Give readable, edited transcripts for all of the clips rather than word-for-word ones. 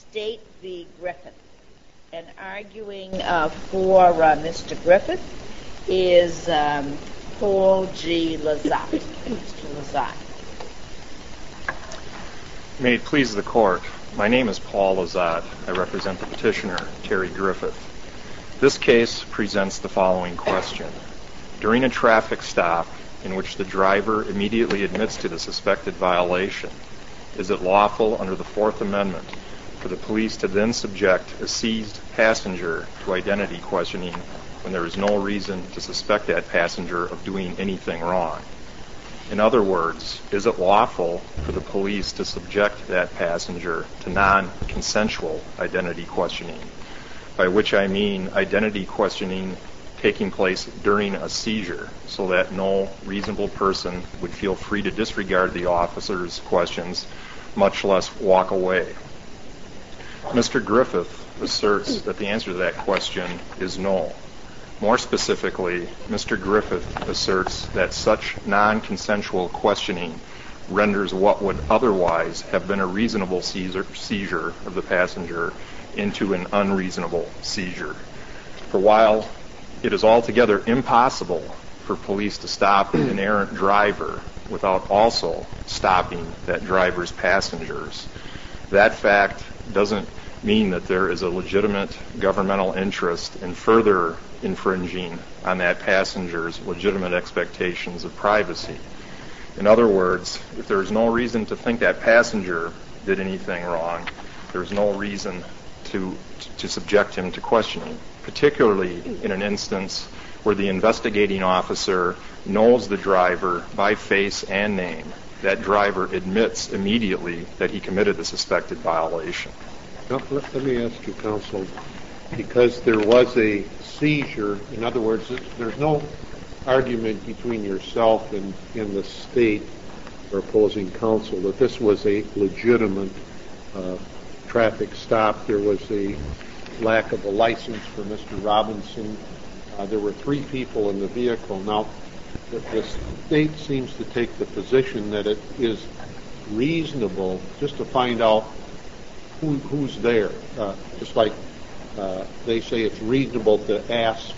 State v. Griffith. And arguing for Mr. Griffith is Paul G. Lazat. Mr. Lazat. May it please the Court, my name is Paul Lazat. I represent the petitioner, Terry Griffith. This case presents the following question. During a traffic stop in which the driver immediately admits to the suspected violation, is it lawful under the Fourth Amendment for the police to then subject a seized passenger to identity questioning when there is no reason to suspect that passenger of doing anything wrong? In other words, is it lawful for the police to subject that passenger to non-consensual identity questioning, by which I mean identity questioning taking place during a seizure so that no reasonable person would feel free to disregard the officer's questions, much less walk away? Mr. Griffith asserts that the answer to that question is no. More specifically, Mr. Griffith asserts that such non-consensual questioning renders what would otherwise have been a reasonable seizure of the passenger into an unreasonable seizure. For while it is altogether impossible for police to stop an errant driver without also stopping that driver's passengers, that fact doesn't mean that there is a legitimate governmental interest in further infringing on that passenger's legitimate expectations of privacy. In other words, if there is no reason to think that passenger did anything wrong, there is no reason to subject him to questioning, particularly in an instance where the investigating officer knows the driver by face and name. That driver admits immediately that he committed the suspected violation. Now, let me ask you, counsel, because there was a seizure, in other words, there's no argument between yourself and the state or opposing counsel that this was a legitimate traffic stop. There was a lack of a license for Mr. Robinson. There were 3 people in the vehicle. Now, the state seems to take the position that it is reasonable just to find out who's there. Just like they say it's reasonable to ask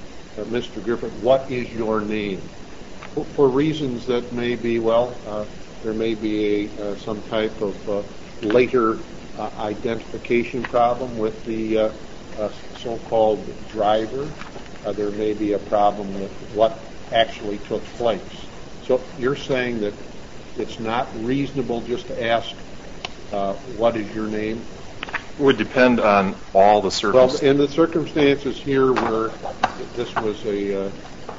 Mr. Griffith, what is your name? For reasons that may be, there may be some type of later identification problem with the so-called driver. There may be a problem with what actually took place. So you're saying that it's not reasonable just to ask what is your name? It would depend on all the circumstances. Well, in the circumstances here where this was a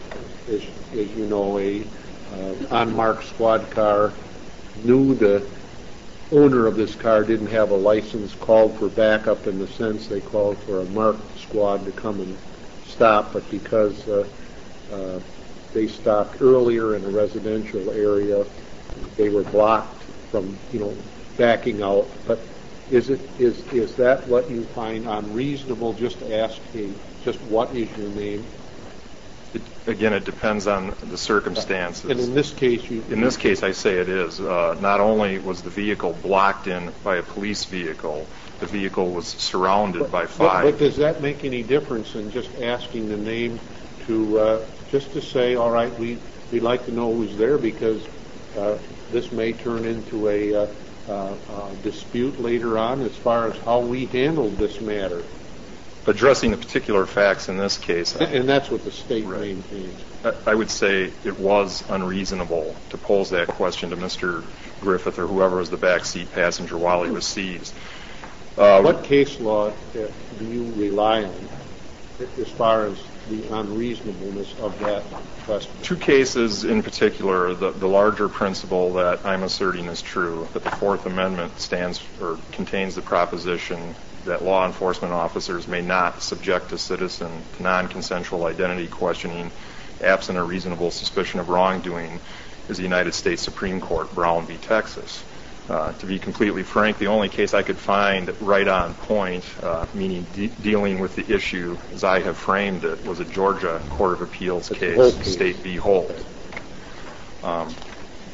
unmarked squad car, knew the owner of this car didn't have a license, called for backup in the sense they called for a marked squad to come and stop, but because they stopped earlier in a residential area, they were blocked from, backing out. But is that what you find unreasonable, just to ask just what is your name? Again, it depends on the circumstances. And in this case, I say it is. Not only was the vehicle blocked in by a police vehicle, the vehicle was surrounded by 5. But does that make any difference in just asking the name just to say, all right, we'd like to know who's there, because this may turn into a dispute later on as far as how we handled this matter. Addressing the particular facts in this case. And that's what the state maintains. I would say it was unreasonable to pose that question to Mr. Griffith or whoever was the backseat passenger while he was seized. What case law do you rely on as far as the unreasonableness of that question? 2 cases in particular. The larger principle that I'm asserting is true, that the Fourth Amendment contains the proposition that law enforcement officers may not subject a citizen to non-consensual identity questioning absent a reasonable suspicion of wrongdoing, is the United States Supreme Court, Brown v. Texas. To be completely frank, the only case I could find right on point, meaning dealing with the issue as I have framed it, was a Georgia Court of Appeals case, State v. Holt.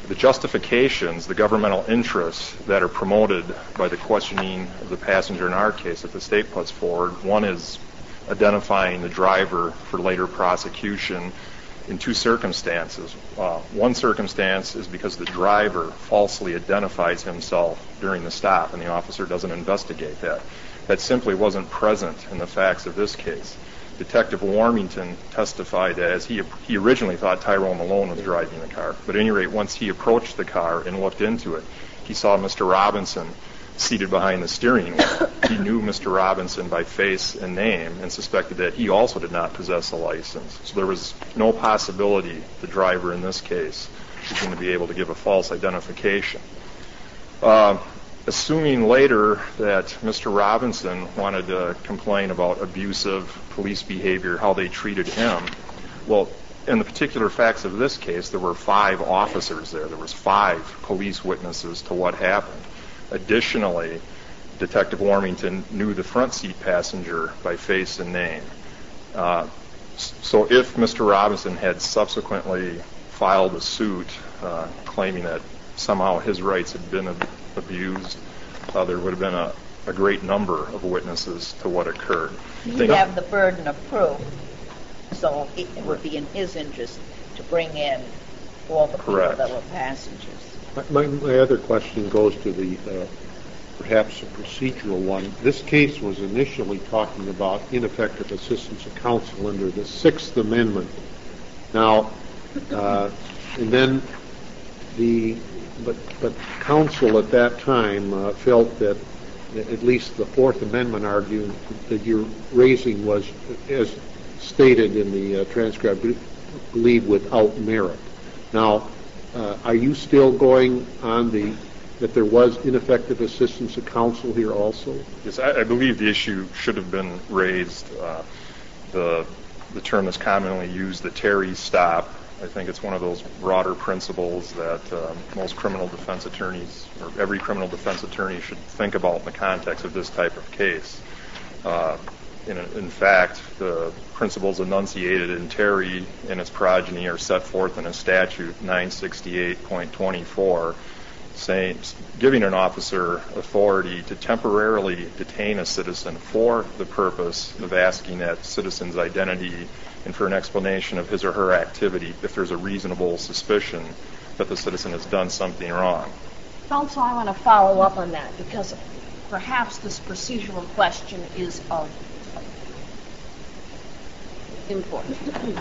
the justifications, the governmental interests that are promoted by the questioning of the passenger in our case that the state puts forward, one is identifying the driver for later prosecution in two circumstances. One circumstance is because the driver falsely identifies himself during the stop and the officer doesn't investigate that. That simply wasn't present in the facts of this case. Detective Warmington testified that as he originally thought Tyrone Malone was driving the car, but at any rate, once he approached the car and looked into it, he saw Mr. Robinson seated behind the steering wheel. He knew Mr. Robinson by face and name and suspected that he also did not possess a license. So there was no possibility the driver in this case was going to be able to give a false identification. Assuming later that Mr. Robinson wanted to complain about abusive police behavior, how they treated him, well, in the particular facts of this case, there were 5 officers there. There was 5 police witnesses to what happened. Additionally, Detective Warmington knew the front seat passenger by face and name. So if Mr. Robinson had subsequently filed a suit claiming that somehow his rights had been abused, there would have been a great number of witnesses to what occurred. He'd have the burden of proof, so it would be in his interest to bring in all the people that were passengers. My other question goes to the perhaps a procedural one. This case was initially talking about ineffective assistance of counsel under the Sixth Amendment. Now, and then but counsel at that time felt that at least the Fourth Amendment argument that you're raising was, as stated in the transcript, believed without merit. Now, are you still going on that there was ineffective assistance of counsel here also? Yes, I believe the issue should have been raised. The term that's commonly used, the Terry stop, I think it's one of those broader principles that most criminal defense attorneys, or every criminal defense attorney, should think about in the context of this type of case. In fact, the principles enunciated in Terry and its progeny are set forth in a statute, 968.24, giving an officer authority to temporarily detain a citizen for the purpose of asking that citizen's identity and for an explanation of his or her activity if there's a reasonable suspicion that the citizen has done something wrong. Counsel, I want to follow up on that because perhaps this procedural question is of importance.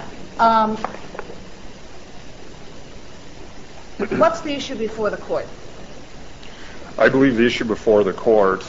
What's the issue before the court? I believe the issue before the court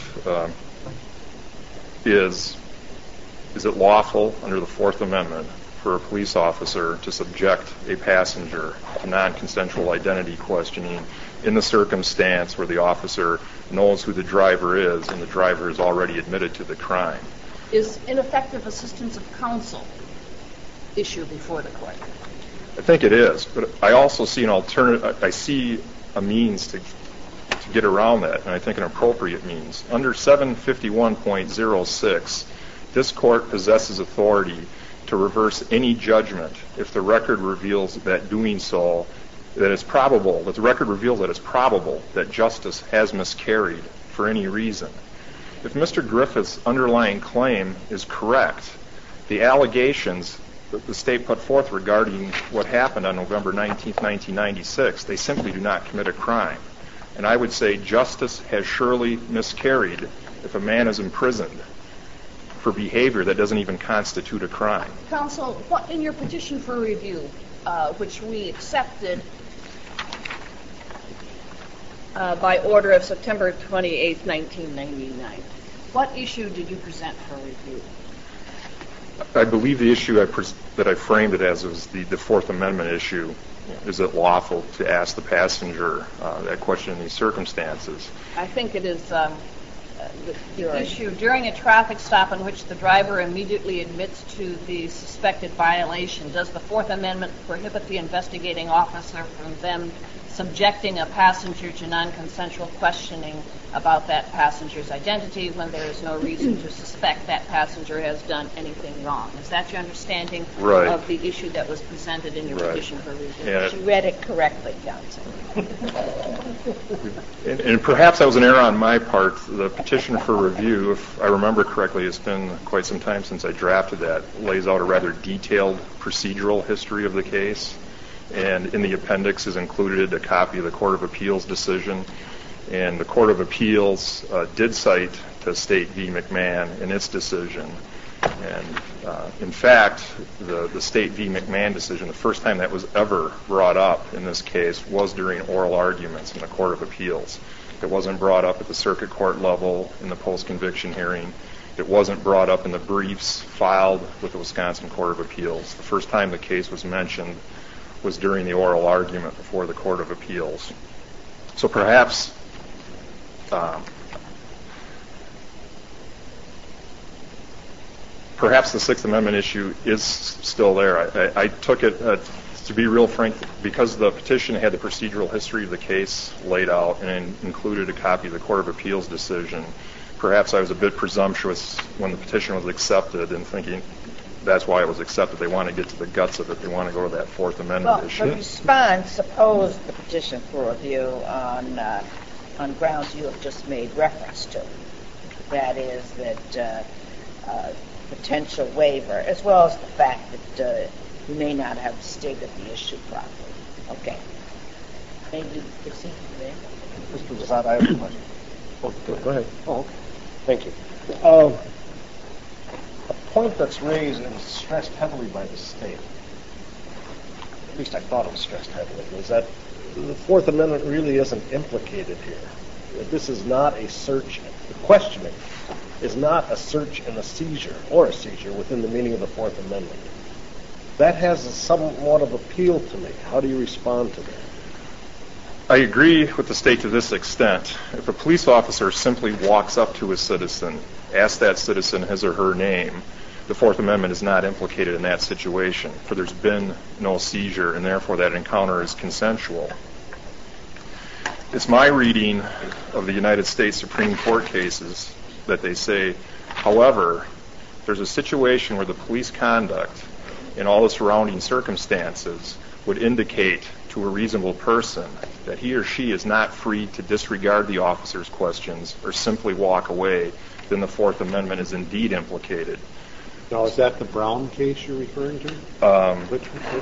is it lawful under the Fourth Amendment for a police officer to subject a passenger to non-consensual identity questioning in the circumstance where the officer knows who the driver is and the driver is already admitted to the crime? Is ineffective assistance of counsel issue before the court? I think it is, but I also see an alternative. I see a means to get around that, and I think an appropriate means. Under 751.06, this court possesses authority to reverse any judgment if the record reveals that doing so, that it's probable, that the record reveals that it's probable that justice has miscarried for any reason. If Mr. Griffith's underlying claim is correct, the allegations that the state put forth regarding what happened on November 19, 1996, they simply do not commit a crime. And I would say justice has surely miscarried if a man is imprisoned for behavior that doesn't even constitute a crime. Counsel, what in your petition for review, which we accepted by order of September 28, 1999, what issue did you present for review? I believe the issue that I framed it as was the Fourth Amendment issue. Is it lawful to ask the passenger that question in these circumstances? I think it is your issue during a traffic stop in which the driver immediately admits to the suspected violation, does the Fourth Amendment prohibit the investigating officer from them subjecting a passenger to non-consensual questioning about that passenger's identity when there is no reason to suspect that passenger has done anything wrong? Is that your understanding of the issue that was presented in your petition for review? Yeah. She read it correctly, counsel. And perhaps that was an error on my part. The petition for review, if I remember correctly, it's been quite some time since I drafted that, lays out a rather detailed procedural history of the case. And in the appendix is included a copy of the Court of Appeals decision. And the Court of Appeals did cite to State v. McMahon in its decision. And in fact, the State v. McMahon decision, the first time that was ever brought up in this case was during oral arguments in the Court of Appeals. It wasn't brought up at the circuit court level in the post-conviction hearing. It wasn't brought up in the briefs filed with the Wisconsin Court of Appeals. The first time the case was mentioned was during the oral argument before the Court of Appeals. So perhaps the Sixth Amendment issue is still there. I took it, to be real frank, because the petition had the procedural history of the case laid out and included a copy of the Court of Appeals decision. Perhaps I was a bit presumptuous when the petition was accepted in thinking that's why it was accepted. They want to get to the guts of it. They want to go to that Fourth Amendment issue. Well, the response opposed the petition for review on grounds you have just made reference to. That is that potential waiver, as well as the fact that you may not have stated the issue properly. Okay. May you proceed to that? Mr. Zad, I have a question. Go ahead. Oh, okay. Thank you. A point that's raised and stressed heavily by the state, at least I thought it was stressed heavily, is that the Fourth Amendment really isn't implicated here. That this is not a search. The questioning is not a search and a seizure, or a seizure within the meaning of the Fourth Amendment. That has somewhat of appeal to me. How do you respond to that? I agree with the state to this extent. If a police officer simply walks up to a citizen, asks that citizen his or her name, the Fourth Amendment is not implicated in that situation, for there's been no seizure, and therefore that encounter is consensual. It's my reading of the United States Supreme Court cases that they say, however, there's a situation where the police conduct and all the surrounding circumstances would indicate to a reasonable person that he or she is not free to disregard the officer's questions or simply walk away, then the Fourth Amendment is indeed implicated. Now, is that the Brown case you're referring to? Which one?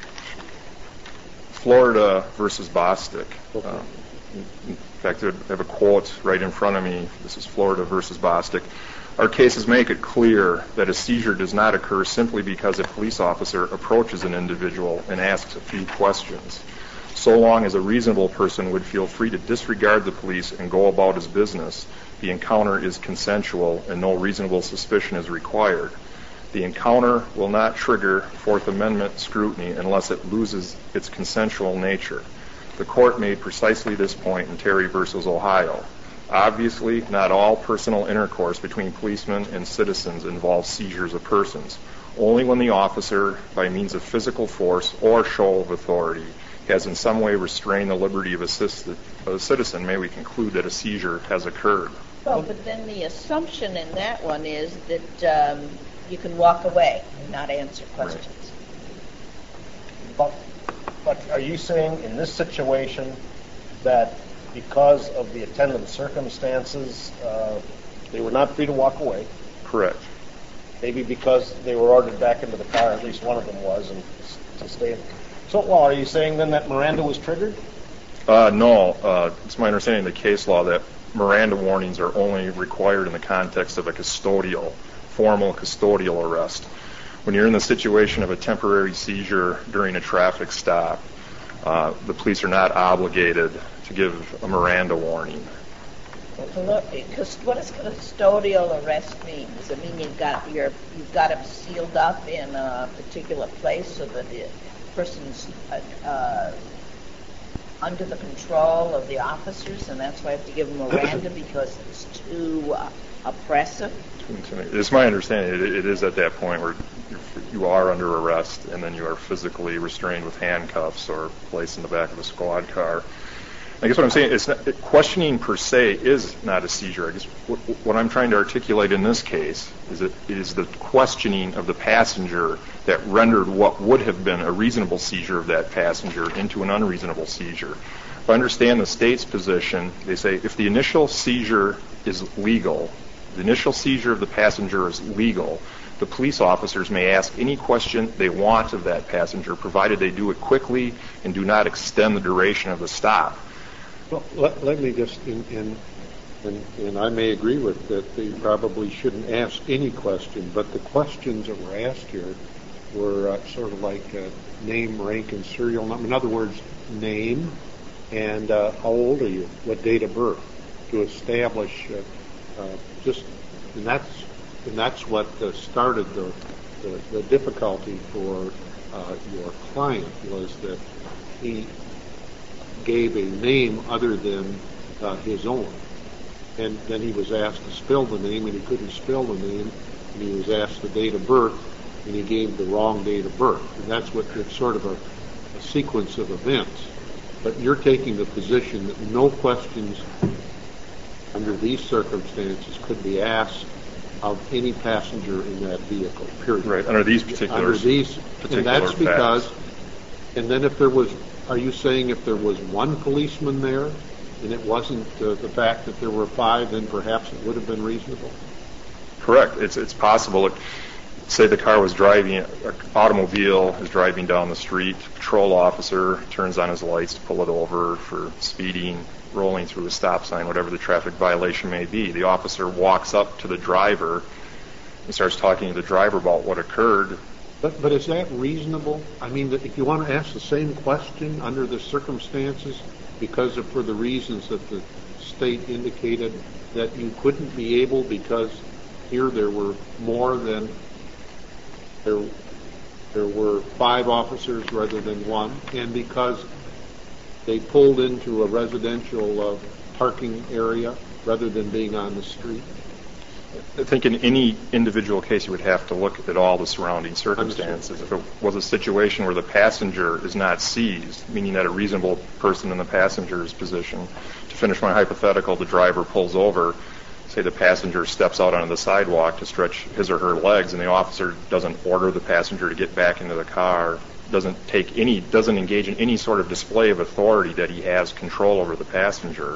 Florida versus Bostic. Okay. In fact, I have a quote right in front of me. This is Florida versus Bostic. Our cases make it clear that a seizure does not occur simply because a police officer approaches an individual and asks a few questions. So long as a reasonable person would feel free to disregard the police and go about his business, the encounter is consensual and no reasonable suspicion is required. The encounter will not trigger Fourth Amendment scrutiny unless it loses its consensual nature. The court made precisely this point in Terry versus Ohio. Obviously, not all personal intercourse between policemen and citizens involves seizures of persons. Only when the officer, by means of physical force or show of authority, has in some way restrained the liberty of a citizen may we conclude that a seizure has occurred. Well, but then the assumption in that one is that you can walk away and not answer questions. But are you saying in this situation that because of the attendant circumstances, they were not free to walk away? Correct. Maybe because they were ordered back into the car, at least one of them was, and to stay. So, well, are you saying then that Miranda was triggered? No. It's my understanding of the case law that Miranda warnings are only required in the context of a formal custodial arrest. When you're in the situation of a temporary seizure during a traffic stop, the police are not obligated to give a Miranda warning. What does custodial arrest mean? Does it mean you've got him sealed up in a particular place so that the person's under the control of the officers, and that's why I have to give them Miranda because it's too oppressive? It's my understanding it is at that point where you are under arrest and then you are physically restrained with handcuffs or placed in the back of a squad car. I guess what I'm saying is questioning per se is not a seizure. I guess what I'm trying to articulate in this case is it is the questioning of the passenger that rendered what would have been a reasonable seizure of that passenger into an unreasonable seizure. If I understand the state's position, they say if the initial seizure is legal, the initial seizure of the passenger is legal, the police officers may ask any question they want of that passenger, provided they do it quickly and do not extend the duration of the stop. Well, let me just, and I may agree with that, they probably shouldn't ask any question, but the questions that were asked here were sort of like name, rank, and serial number. In other words, name and how old are you, what date of birth, to establish and that's what started the difficulty for your client, was that he gave a name other than his own. And then he was asked to spell the name, and he couldn't spell the name, and he was asked the date of birth, and he gave the wrong date of birth. And that's what it's sort of a sequence of events. But you're taking the position that no questions under these circumstances could be asked of any passenger in that vehicle, period. Right, under these particular and that's because, and then if there was, are you saying if there was one policeman there and it wasn't the fact that there were five, then perhaps it would have been reasonable? Correct. It's possible. Say the car was driving, an automobile is driving down the street, patrol officer turns on his lights to pull it over for speeding, rolling through a stop sign, whatever the traffic violation may be. The officer walks up to the driver and starts talking to the driver about what occurred. But is that reasonable? I mean, if you want to ask the same question under the circumstances, because of, for the reasons that the state indicated, that you couldn't be able because here there were more than, there were five officers rather than one, and because they pulled into a residential parking area rather than being on the street? I think in any individual case you would have to look at all the surrounding circumstances. If it was a situation where the passenger is not seized, meaning that a reasonable person in the passenger's position, to finish my hypothetical, the driver pulls over, say the passenger steps out onto the sidewalk to stretch his or her legs, and the officer doesn't order the passenger to get back into the car, doesn't engage in any sort of display of authority that he has control over the passenger,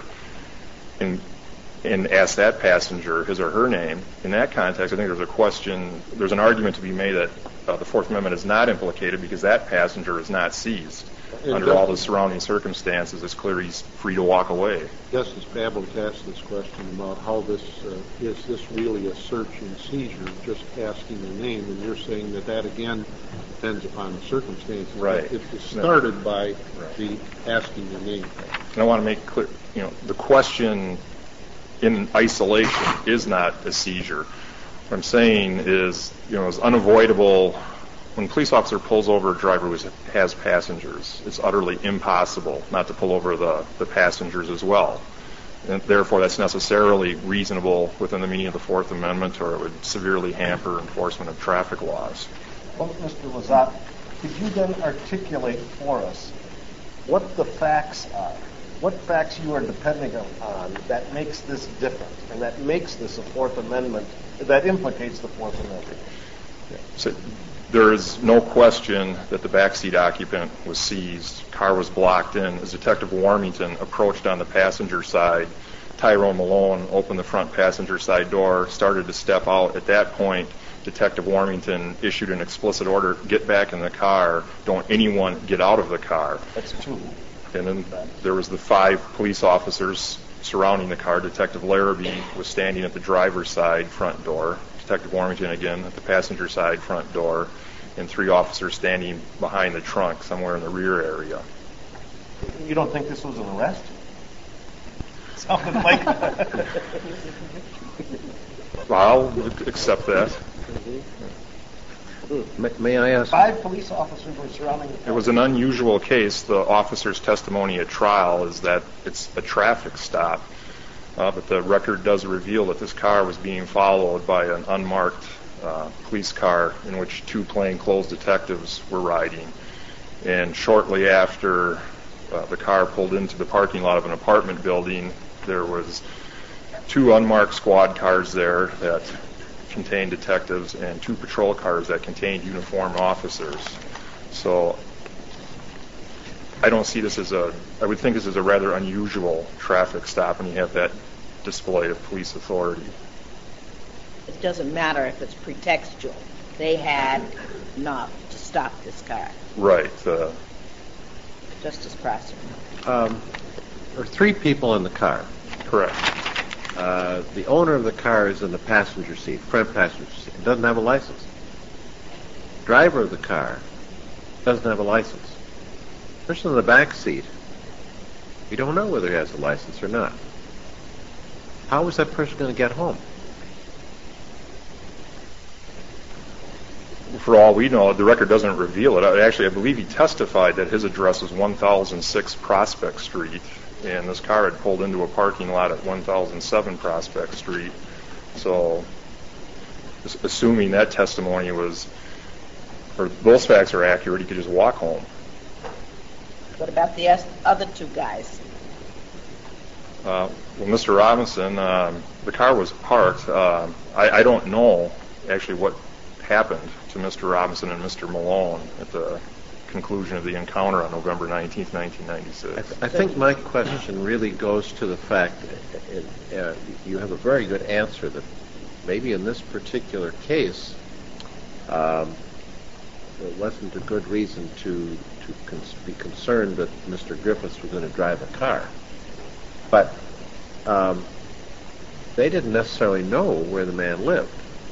and ask that passenger his or her name. In that context, I think there's an argument to be made that the Fourth Amendment is not implicated because that passenger is not seized. Under all the surrounding circumstances, it's clear he's free to walk away. Justice Babbitt asked this question about how is this really a search and seizure, just asking the name, and you're saying that again depends upon the circumstances. Right. It started by the asking the name. And I want to make clear, the question in isolation is not a seizure. What I'm saying is, it's unavoidable. When a police officer pulls over a driver who has passengers, it's utterly impossible not to pull over the passengers as well. And therefore, that's necessarily reasonable within the meaning of the Fourth Amendment, or it would severely hamper enforcement of traffic laws. Well, Mr. Lazat, could you then articulate for us what the facts are? What facts you are depending on that makes this different and that makes this a Fourth Amendment, that implicates the Fourth Amendment? So there is no question that the backseat occupant was seized. Car was blocked in. As Detective Warmington approached on the passenger side, Tyrone Malone opened the front passenger side door, started to step out. At that point, Detective Warmington issued an explicit order, get back in the car, don't anyone get out of the car. That's two. And then there was the five police officers surrounding the car. Detective Larrabee was standing at the driver's side front door. Detective Warmington again at the passenger side front door. And three officers standing behind the trunk somewhere in the rear area. You don't think this was an arrest? Something like that. I'll accept that. May I ask? 5 police officers were surrounding the car. It was an unusual case. The officer's testimony at trial is that it's a traffic stop, but the record does reveal that this car was being followed by an unmarked police car in which 2 plainclothes detectives were riding. And shortly after the car pulled into the parking lot of an apartment building, there was 2 unmarked squad cars there that contained detectives and 2 patrol cars that contained uniformed officers. So I don't see this as I would think this is a rather unusual traffic stop when you have that display of police authority. It doesn't matter if it's pretextual. They had enough to stop this car. Right. Justice Prosser. There are 3 people in the car. Correct. The owner of the car is in the passenger seat, front passenger seat. Doesn't have a license. Driver of the car doesn't have a license. Person in the back seat, we don't know whether he has a license or not. How is that person going to get home? For all we know, the record doesn't reveal it. Actually, I believe he testified that his address was 1006 Prospect Street, and this car had pulled into a parking lot at 1007 Prospect Street. So, assuming that testimony was, or those facts are accurate, he could just walk home. What about the other 2 guys? Well, Mr. Robinson, the car was parked. I don't know actually what happened to Mr. Robinson and Mr. Malone at the conclusion of the encounter on November 19th, 1996. I think my question really goes to the fact that you have a very good answer that maybe in this particular case there wasn't a good reason to be concerned that Mr. Griffiths was going to drive a car. But they didn't necessarily know where the man lived.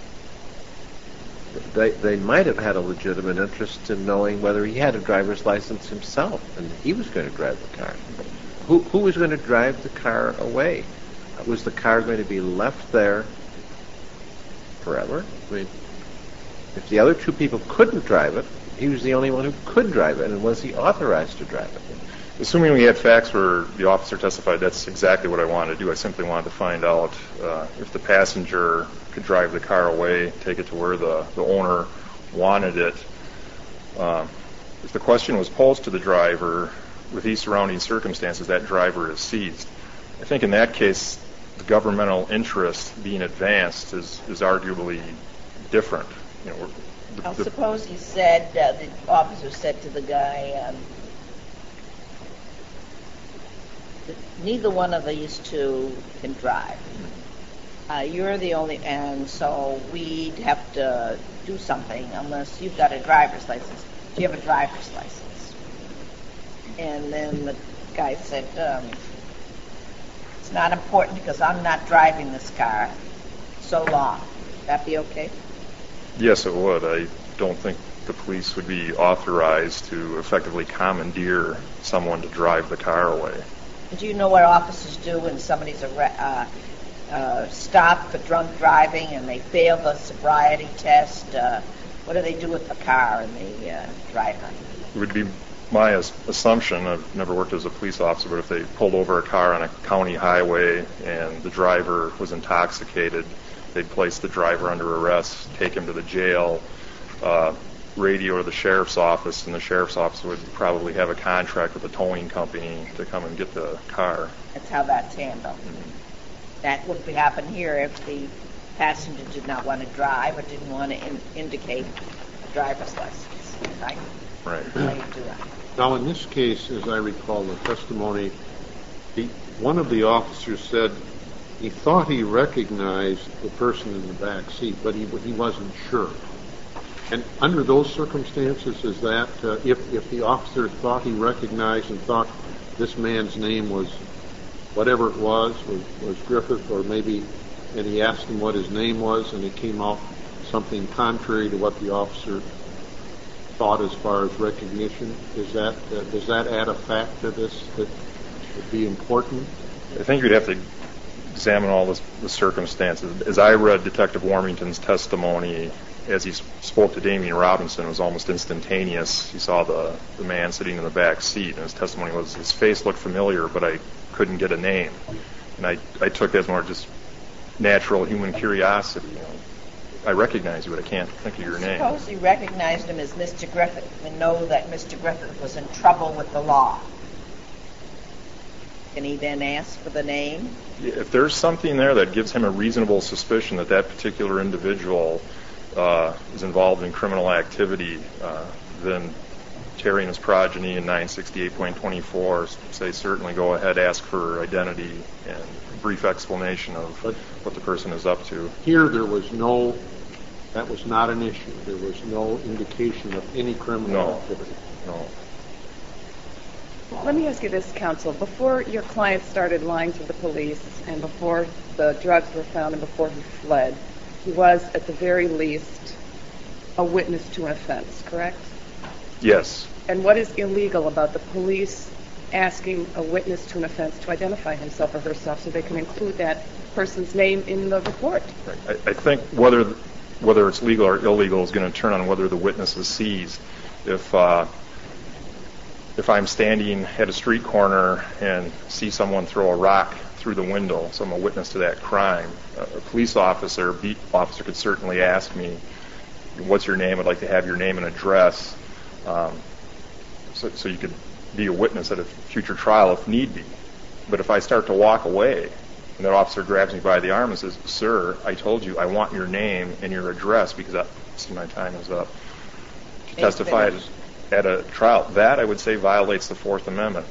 They might have had a legitimate interest in knowing whether he had a driver's license himself, and he was going to drive the car. Who was going to drive the car away? Was the car going to be left there forever? I mean, if the other 2 people couldn't drive it, he was the only one who could drive it, and was he authorized to drive it? Assuming we had facts where the officer testified, that's exactly what I wanted to do. I simply wanted to find out if the passenger could drive the car away, take it to where the owner wanted it. If the question was posed to the driver, with these surrounding circumstances, that driver is seized. I think in that case, the governmental interest being advanced is arguably different. Suppose he said, the officer said to the guy, neither one of these 2 can drive. You're the only, and so we'd have to do something unless you've got a driver's license. Do you have a driver's license? And then the guy said, it's not important because I'm not driving this car so long. Would that be okay? Yes, it would. I don't think the police would be authorized to effectively commandeer someone to drive the car away. Do you know what officers do when somebody's stopped for drunk driving and they fail the sobriety test? What do they do with the car and the driver? It would be my assumption, I've never worked as a police officer, but if they pulled over a car on a county highway and the driver was intoxicated, they'd place the driver under arrest, take him to the jail, radio to the sheriff's office, and the sheriff's office would probably have a contract with a towing company to come and get the car. That's how that's handled. That would happen here if the passenger did not want to drive or didn't want to indicate a driver's license. Right? Right. How do you do that? Now, in this case, as I recall the testimony, one of the officers said he thought he recognized the person in the back seat, but he wasn't sure. And under those circumstances, is that if the officer thought he recognized and thought this man's name was whatever it was Griffith, or maybe, and he asked him what his name was, and it came out something contrary to what the officer thought as far as recognition, does that add a fact to this that would be important? I think you'd have to examine all the circumstances. As I read Detective Warmington's testimony, as he spoke to Damian Robinson, it was almost instantaneous. He saw the man sitting in the back seat, and his testimony was his face looked familiar, but I couldn't get a name. And I took that as more just natural human curiosity. I recognize you, but I can't think of your name. Suppose he recognized him as Mr. Griffith and know that Mr. Griffith was in trouble with the law. Can he then ask for the name? If there's something there that gives him a reasonable suspicion that that particular individual is involved in criminal activity, then Terry and his progeny in 968.24 say certainly go ahead, ask for identity and a brief explanation of what the person is up to. Here that was not an issue. There was no indication of any criminal activity. No. Let me ask you this, counsel. Before your client started lying to the police and before the drugs were found and before he fled, he was, at the very least, a witness to an offense, correct? Yes. And what is illegal about the police asking a witness to an offense to identify himself or herself so they can include that person's name in the report? Right. I think whether it's legal or illegal is going to turn on whether the witness is seized. If I'm standing at a street corner and see someone throw a rock through the window, so I'm a witness to that crime, a police officer, a beat officer could certainly ask me, what's your name? I'd like to have your name and address, so you could be a witness at a future trial if need be. But if I start to walk away and that officer grabs me by the arm and says, sir, I told you I want your name and your address because my time is up, to testify at a trial, that I would say violates the Fourth Amendment.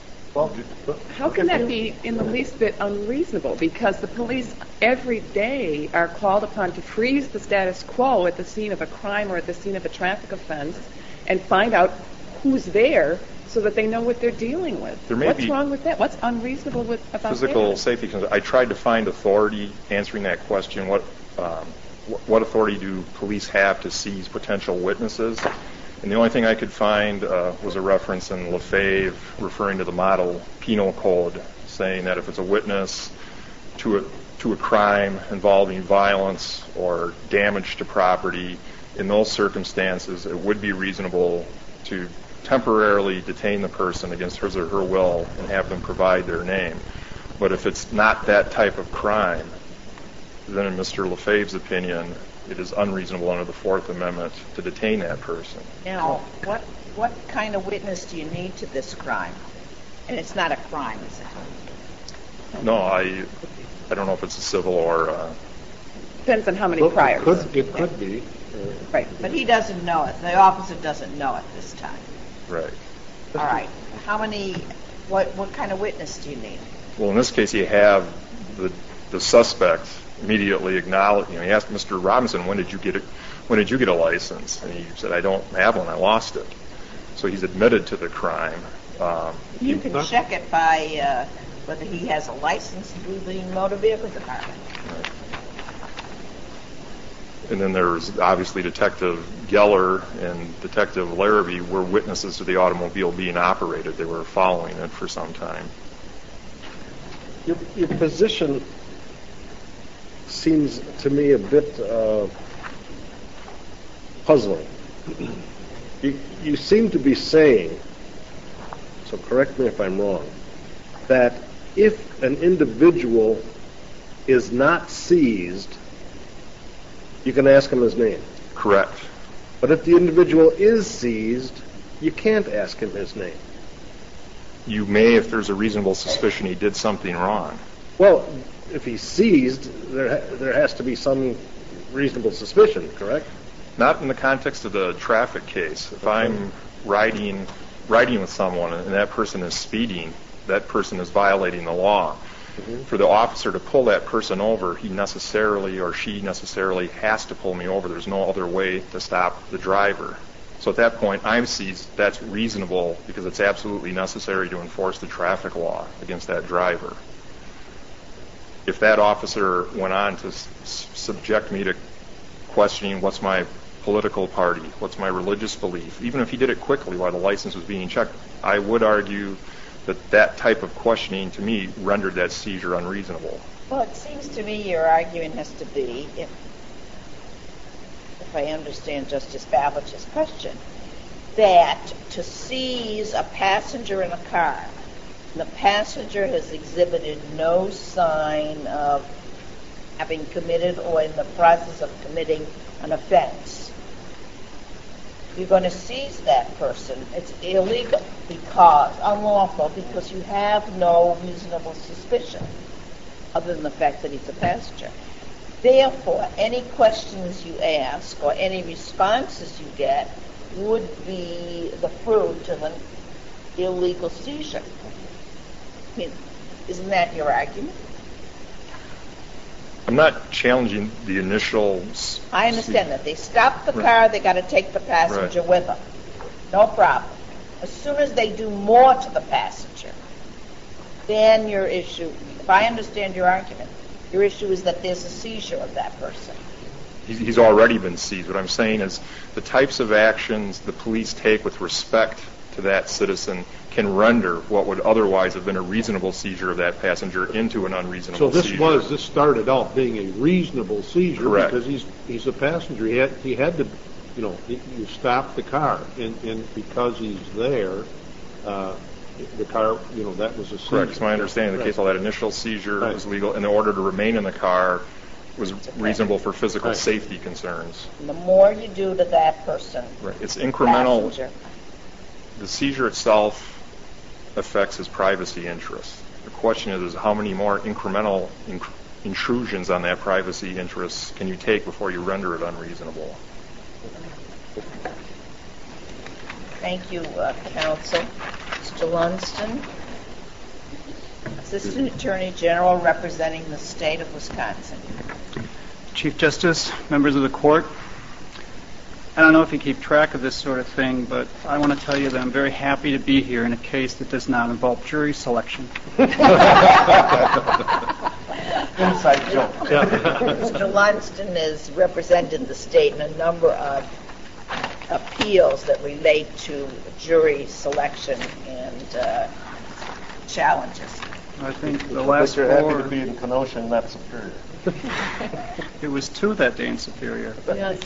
How can that be in the least bit unreasonable? Because the police every day are called upon to freeze the status quo at the scene of a crime or at the scene of a traffic offense and find out who's there so that they know what they're dealing with. What's wrong with that? What's unreasonable about that? Physical safety concerns. I tried to find authority answering that question. What authority do police have to seize potential witnesses? And the only thing I could find was a reference in Lefebvre referring to the model penal code, saying that if it's a witness to a crime involving violence or damage to property, in those circumstances it would be reasonable to temporarily detain the person against his or her will and have them provide their name. But if it's not that type of crime, then in Mr. Lefebvre's opinion, it is unreasonable under the Fourth Amendment to detain that person. Now, what kind of witness do you need to this crime? And it's not a crime, is it? No, I don't know if it's a civil or... Depends on how many priors. It could be. Right, but he doesn't know it. The officer doesn't know it this time. Right. All right. What kind of witness do you need? Well, in this case, you have the suspect immediately acknowledge. He asked Mr. Robinson, "When did you get a license?" And he said, "I don't have one. I lost it." So he's admitted to the crime. You can check it by whether he has a license through the motor vehicle department. Right. And then there's obviously Detective Geller and Detective Larrabee were witnesses to the automobile being operated. They were following it for some time. Your position seems to me a bit puzzling. You seem to be saying, so correct me if I'm wrong, that if an individual is not seized, you can ask him his name. Correct. But if the individual is seized, you can't ask him his name. You may if there's a reasonable suspicion he did something wrong. Well, if he's seized, there has to be some reasonable suspicion, correct? Not in the context of the traffic case. If I'm riding with someone and that person is speeding, that person is violating the law. Mm-hmm. For the officer to pull that person over, he necessarily or she necessarily has to pull me over. There's no other way to stop the driver. So at that point, I'm seized. That's reasonable because it's absolutely necessary to enforce the traffic law against that driver. If that officer went on to subject me to questioning what's my political party, what's my religious belief, even if he did it quickly while the license was being checked, I would argue that type of questioning, to me, rendered that seizure unreasonable. Well, it seems to me your argument has to be if if I understand Justice Babbitt's question, that to seize a passenger in a car, the passenger has exhibited no sign of having committed or in the process of committing an offense, you're going to seize that person. It's illegal unlawful because you have no reasonable suspicion other than the fact that he's a passenger. Therefore, any questions you ask or any responses you get would be the fruit of an illegal seizure. I mean, isn't that your argument? I'm not challenging the initial... I understand that. They stop the car, they got to take the passenger with them. No problem. As soon as they do more to the passenger, then your issue, if I understand your argument, your issue is that there's a seizure of that person. He's already been seized. What I'm saying is the types of actions the police take with respect to that citizen can render what would otherwise have been a reasonable seizure of that passenger into an unreasonable seizure. This started out being a reasonable seizure. Correct. Because he's a passenger. He had to, you stop the car, and because he's there, the car, that was a seizure. Correct. It's my understanding the case, all that initial seizure was legal, and the order to remain in the car was reasonable for physical safety concerns. And the more you do to that person, it's incremental. Passenger. The seizure itself affects his privacy interests. The question is how many more incremental intrusions on that privacy interests can you take before you render it unreasonable? Thank you, counsel. Mr. Lunston, Assistant Attorney General representing the state of Wisconsin. Chief Justice, members of the court, I don't know if you keep track of this sort of thing, but I want to tell you that I'm very happy to be here in a case that does not involve jury selection. Inside joke. Mr. Lunston has represented the state in a number of appeals that relate to jury selection and challenges. I think the last you're four... happy to be in Kenosha and not Superior. It was 2 that day in Superior. Yes.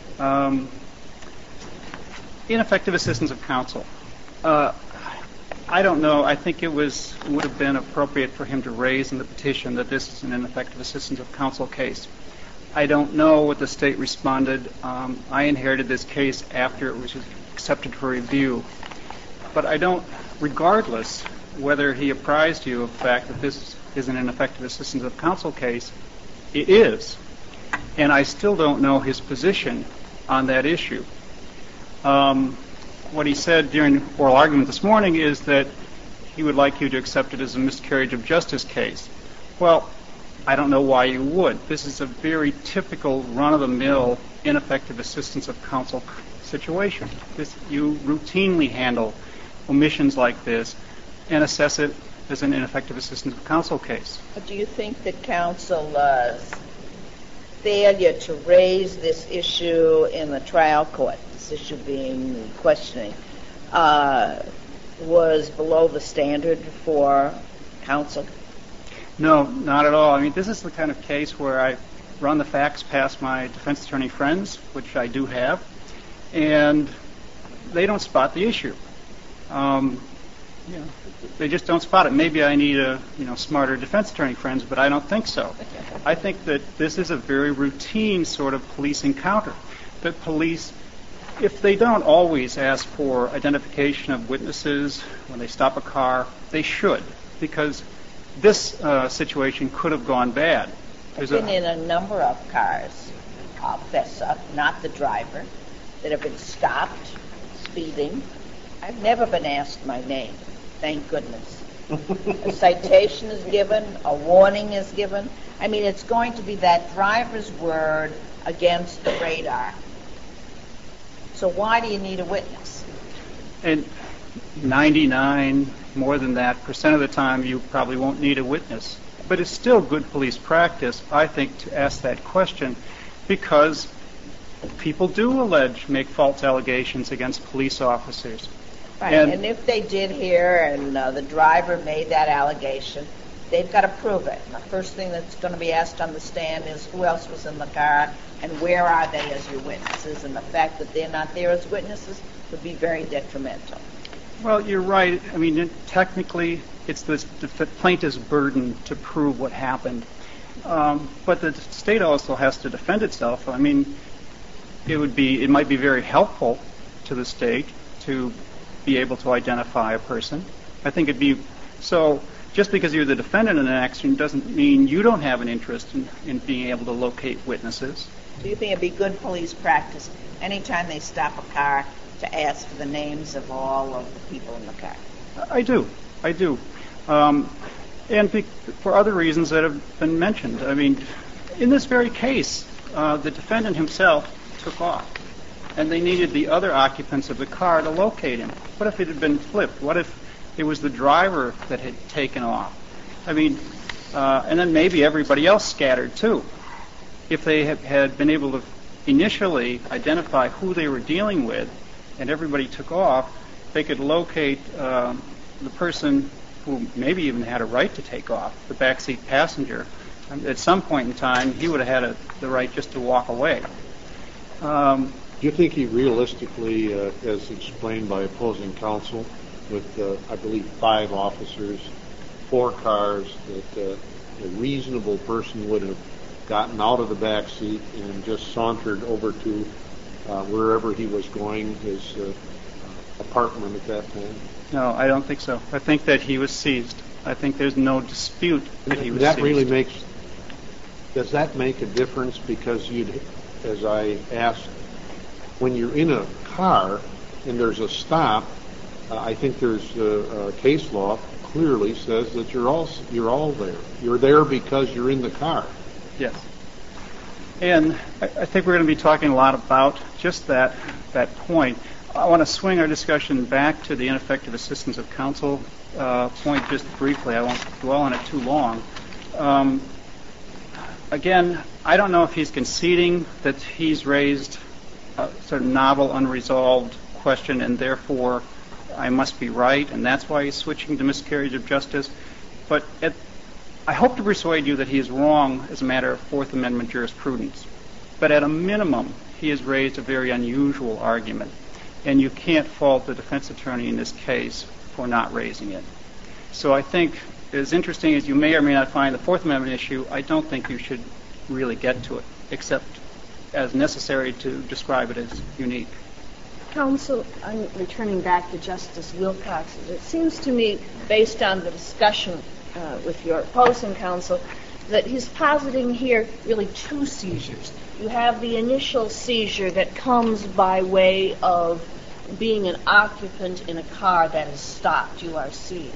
Ineffective assistance of counsel. I don't know. I think it would have been appropriate for him to raise in the petition that this is an ineffective assistance of counsel case. I don't know what the state responded. I inherited this case after it was accepted for review. But I don't, regardless whether he apprised you of the fact that this is an ineffective assistance of counsel case, it is. And I still don't know his position on that issue. What he said during oral argument this morning is that he would like you to accept it as a miscarriage of justice case. Well, I don't know why you would. This is a very typical run-of-the-mill ineffective assistance of counsel situation. You routinely handle omissions like this and assess it as an ineffective assistance of counsel case. But do you think that counsel's failure to raise this issue in the trial court, this issue being the questioning, was below the standard for counsel? No, not at all. I mean, this is the kind of case where I run the facts past my defense attorney friends, which I do have, and they don't spot the issue. They just don't spot it. Maybe I need smarter defense attorney friends, but I don't think so. I think that this is a very routine sort of police encounter. That police, if they don't always ask for identification of witnesses when they stop a car, they should, because this situation could have gone bad. I've been in a number of cars, I'll fess up, not the driver, that have been stopped, speeding. I've never been asked my name, thank goodness. A citation is given, a warning is given. I mean, it's going to be that driver's word against the radar. So why do you need a witness? And 99, more than that, % of the time you probably won't need a witness. But it's still good police practice, I think, to ask that question, because people do make false allegations against police officers. Right, and if they did here and the driver made that allegation, they've got to prove it. And the first thing that's going to be asked on the stand is who else was in the car and where are they as your witnesses. And the fact that they're not there as witnesses would be very detrimental. Well, you're right. I mean, technically, it's the plaintiff's burden to prove what happened. But the state also has to defend itself. I mean, it might be very helpful to the state to be able to identify a person. I think it'd be so. Just because you're the defendant in an action doesn't mean you don't have an interest in being able to locate witnesses. Do you think it'd be good police practice anytime they stop a car to ask for the names of all of the people in the car? I do. And for other reasons that have been mentioned. I mean, in this very case, the defendant himself took off, and they needed the other occupants of the car to locate him. What if it had been flipped? What if it was the driver that had taken off? I mean, and then maybe everybody else scattered too. If they had been able to initially identify who they were dealing with, and everybody took off, they could locate the person who maybe even had a right to take off, the backseat passenger. At some point in time, he would have had the right just to walk away. Do you think he realistically, as explained by opposing counsel, with, I believe, 5 officers, 4 cars, that a reasonable person would have gotten out of the back seat and just sauntered over to wherever he was going, his apartment at that time? No, I don't think so. I think that he was seized. I think there's no dispute that he was that seized. Really does that make a difference? Because as I asked, when you're in a car and there's a stop, I think there's a case law clearly says that you're all there. You're there because you're in the car. Yes. And I think we're going to be talking a lot about just that point. I want to swing our discussion back to the ineffective assistance of counsel point just briefly. I won't dwell on it too long. Again, I don't know if he's conceding that he's raised a sort of novel, unresolved question, and therefore I must be right, and that's why he's switching to miscarriage of justice. But I hope to persuade you that he is wrong as a matter of Fourth Amendment jurisprudence. But at a minimum, he has raised a very unusual argument, and you can't fault the defense attorney in this case for not raising it. So I think, as interesting as you may or may not find the Fourth Amendment issue, I don't think you should really get to it, except as necessary to describe it as unique. Counsel, I'm returning back to Justice Wilcox. It seems to me, based on the discussion with your opposing counsel, that he's positing here really 2 seizures. You have the initial seizure that comes by way of being an occupant in a car that is stopped. You are seized.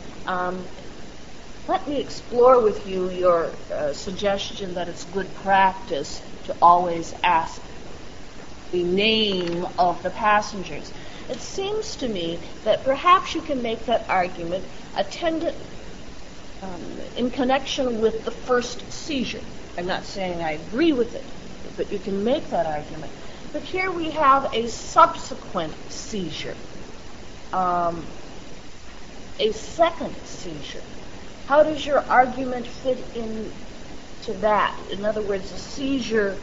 Let me explore with you your suggestion that it's good practice to always ask the name of the passengers. It seems to me that perhaps you can make that argument attendant in connection with the first seizure. I'm not saying I agree with it, but you can make that argument. But here we have a subsequent seizure, a second seizure. How does your argument fit into that? In other words, a seizure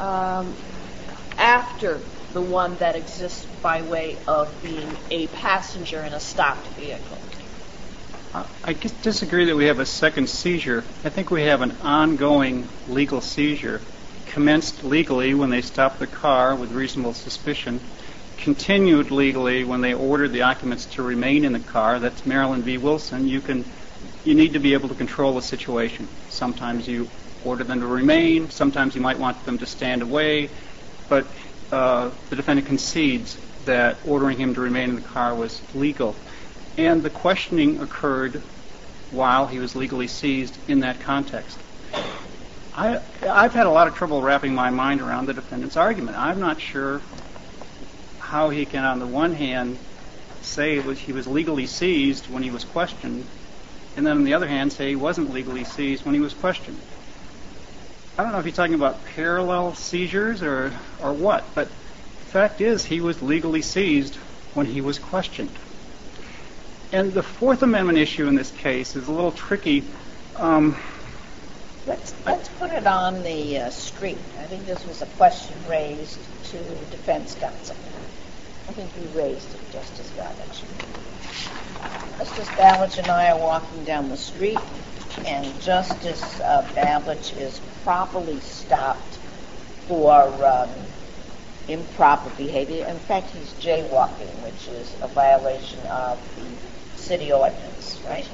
after the one that exists by way of being a passenger in a stopped vehicle. I disagree that we have a second seizure. I think we have an ongoing legal seizure, commenced legally when they stopped the car with reasonable suspicion, continued legally when they ordered the occupants to remain in the car. That's Maryland v. Wilson. You need to be able to control the situation. Sometimes you order them to remain. Sometimes you might want them to stand away. But the defendant concedes that ordering him to remain in the car was legal. And the questioning occurred while he was legally seized in that context. I've had a lot of trouble wrapping my mind around the defendant's argument. I'm not sure how he can, on the one hand, say he was legally seized when he was questioned, and then on the other hand, say he wasn't legally seized when he was questioned. I don't know if he's talking about parallel seizures or what, but the fact is he was legally seized when he was questioned. And the Fourth Amendment issue in this case is a little tricky Let's put it on the street. I think this was a question raised to defense counsel. I think you raised it, Justice Ballage. Justice Ballage and I are walking down the street, and Justice Ballage is properly stopped for improper behavior. In fact, he's jaywalking, which is a violation of the city ordinance, right?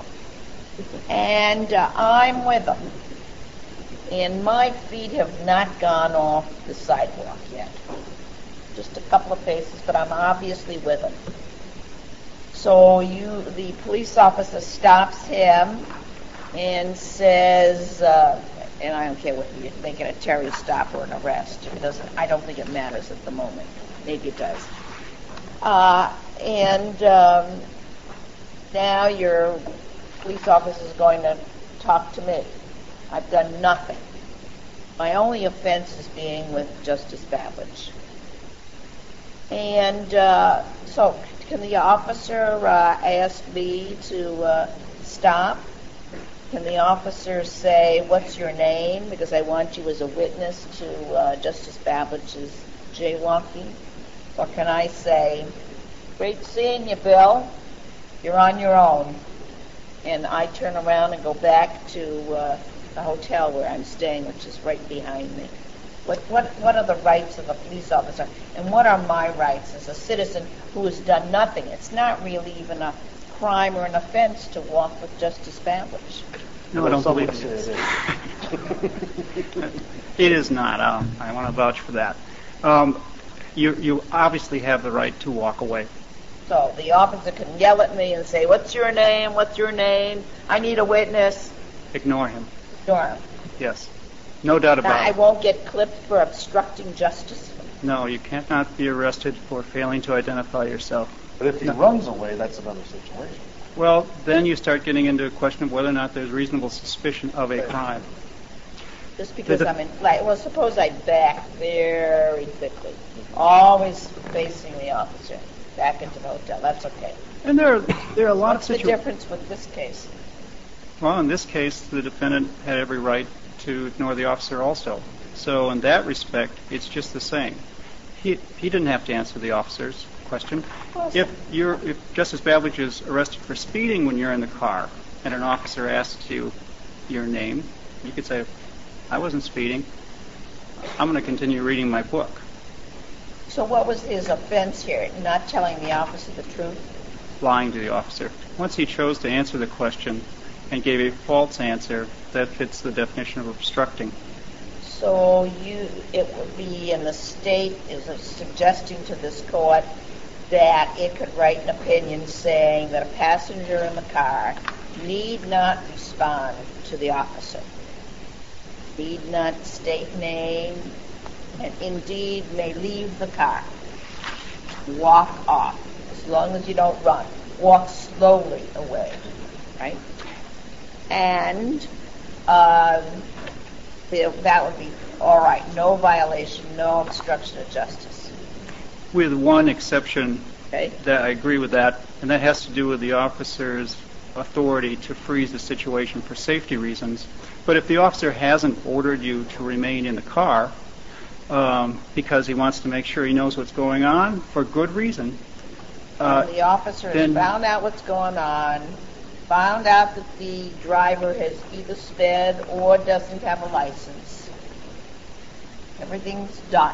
And I'm with him. And my feet have not gone off the sidewalk yet. Just a couple of paces, but I'm obviously with him. So the police officer stops him and says, and I don't care whether you're making a Terry stop or an arrest. I don't think it matters at the moment. Maybe it does. Now your police officer is going to talk to me. I've done nothing. My only offense is being with Justice Ballage. And so can the officer ask me to stop? Can the officer say, what's your name? Because I want you as a witness to Justice Ballage's jaywalking. Or can I say, great seeing you, Bill. You're on your own. And I turn around and go back to the hotel where I'm staying, which is right behind me. What are the rights of a police officer? And what are my rights as a citizen who has done nothing? It's not really even a crime or an offense to walk with Justice Ballage. No, I don't believe it is. It is not. I want to vouch for that. You obviously have the right to walk away. So the officer can yell at me and say, what's your name? What's your name? I need a witness. Ignore him. Ignore him. Yes. No doubt about I it. won't get clipped for obstructing justice. No, you cannot be arrested for failing to identify yourself. But if he runs away, that's another situation. Well, then you start getting into a question of whether or not there's reasonable suspicion of a crime. Just because I'm in flight. Well, suppose I back very quickly, always facing the officer, back into the hotel. That's okay. And there are a lot What's of the situations. difference with this case? Well, in this case, the defendant had every right to ignore the officer also. So in that respect, it's just the same. He didn't have to answer the officer's question. If Justice Babbage is arrested for speeding when you're in the car and an officer asks you your name, you could say, I wasn't speeding. I'm going to continue reading my book. So what was his offense here? Not telling the officer the truth? Lying to the officer. Once he chose to answer the question and gave a false answer, that fits the definition of obstructing. So it would be, and the state is suggesting to this court that it could write an opinion saying that a passenger in the car need not respond to the officer, need not state name, and indeed may leave the car, walk off, as long as you don't run, walk slowly away, right? And that would be all right, no violation, no obstruction of justice. With one exception, Okay. that I agree with that, and that has to do with the officer's authority to freeze the situation for safety reasons. But if the officer hasn't ordered you to remain in the car because he wants to make sure he knows what's going on for good reason, The officer has found out what's going on, found out that the driver has either sped or doesn't have a license. Everything's done.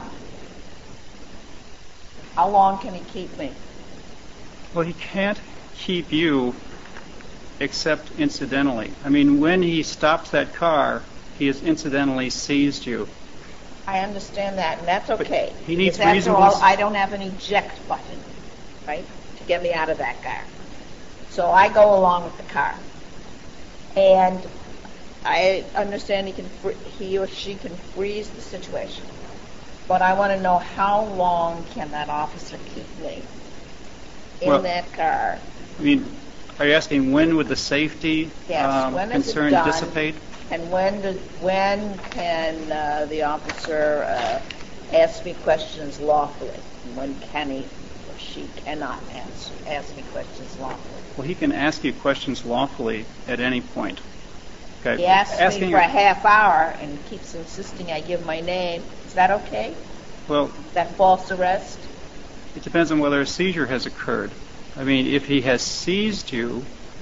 How long can he keep me? well, he can't keep you except incidentally. I mean, when he stops that car, he has incidentally seized you. I understand that, and that's okay. But he needs Because after reasonable- all, I don't have an eject button, right, to get me out of that car. So I go along with the car. And I understand he or she can freeze the situation. But I want to know, how long can that officer keep me in that car? I mean, are you asking when would the safety Yes, when is it concern done? dissipate? And when can the officer ask me questions lawfully? And when can he or she cannot ask me questions lawfully? Well, he can ask you questions lawfully at any point. Okay. He asks me Asking for a half hour and keeps insisting I give my name. Is that okay? Well, Is that false arrest? it depends on whether a seizure has occurred. I mean, if he has seized you,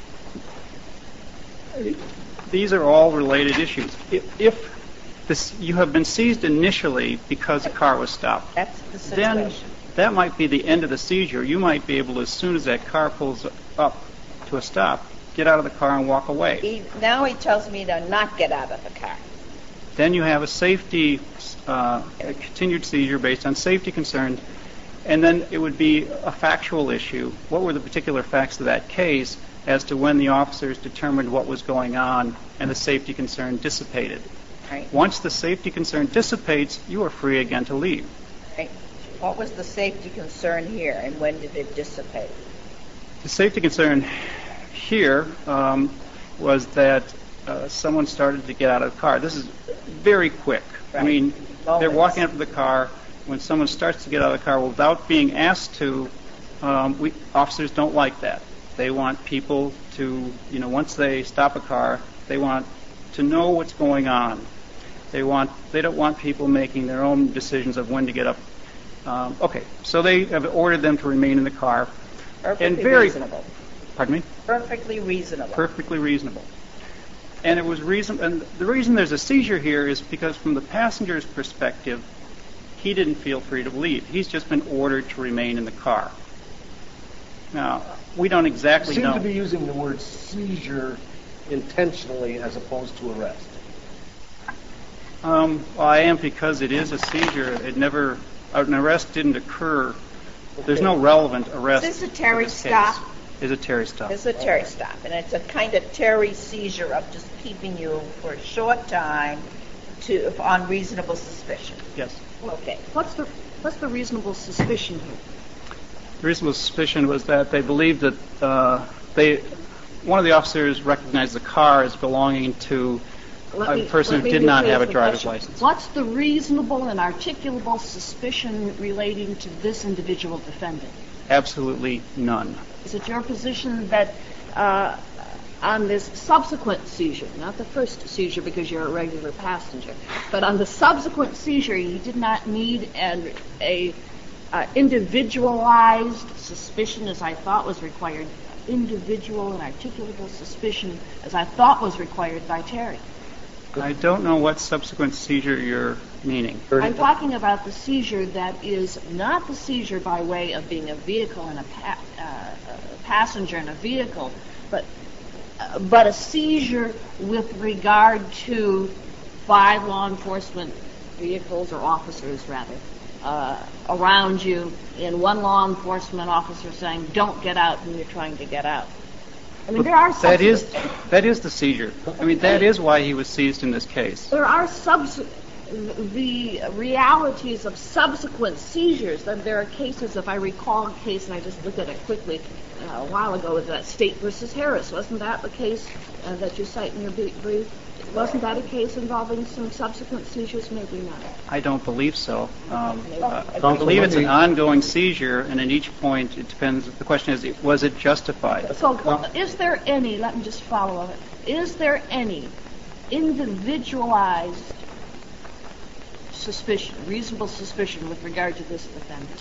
these are all related issues. If you have been seized initially because the car was stopped, That's the then situation. that might be the end of the seizure. You might be able to, as soon as that car pulls up to a stop, get out of the car and walk away. Now he tells me to not get out of the car. Then you have a safety, a continued seizure based on safety concerns, and then it would be a factual issue. What were the particular facts of that case as to when the officers determined what was going on and the safety concern dissipated? Right. Once the safety concern dissipates, you are free again to leave. Right. What was the safety concern here, and when did it dissipate? The safety concern here was that someone started to get out of the car. This is very quick. Right. I mean, they're Moments. walking up to the car. When someone starts to get out of the car without being asked to, officers don't like that. They want people to, once they stop a car, they want to know what's going on. They don't want people making their own decisions of when to get up. Okay, so they have ordered them to remain in the car. Perfectly reasonable. Pardon me? Perfectly reasonable. Perfectly reasonable. And it was and the reason there's a seizure here is because from the passenger's perspective, he didn't feel free to leave. He's just been ordered to remain in the car. Now, we don't exactly You know. seem to be using the word seizure intentionally as opposed to arrest. Well, I am, because it is a seizure. An arrest didn't occur. There's no relevant arrest. Is this a Terry in this stop? case. It's a Terry stop. It's a Terry stop, and it's a kind of Terry seizure of just keeping you for a short time on reasonable suspicion. Yes. Okay. What's the reasonable suspicion here? The reasonable suspicion was that they believed that one of the officers recognized the car as belonging to a person who did not have a driver's license. What's the reasonable and articulable suspicion relating to this individual defendant? Absolutely none. Is it your position that on this subsequent seizure, not the first seizure because you're a regular passenger, but on the subsequent seizure, you did not need a individualized suspicion as I thought was required, individual and articulable suspicion as I thought was required by Terry? I don't know what subsequent seizure you're meaning. I'm talking about the seizure that is not the seizure by way of being a vehicle and a passenger in a vehicle, but a seizure with regard to 5 law enforcement vehicles or officers rather around you, and one law enforcement officer saying, "Don't get out," when you're trying to get out. I mean, there are that is the seizure. I mean, that is why he was seized in this case. There are the realities of subsequent seizures. There are cases, if I recall a case, and I just looked at it quickly a while ago, with that State versus Harris. Wasn't that the case that you cite in your brief? Wasn't that a case involving some subsequent seizures? Maybe not. I don't believe so. I believe it's an ongoing seizure, and at each point it depends. The question is, was it justified? So is there any, let me just follow up, is there any individualized suspicion, reasonable suspicion with regard to this defendant?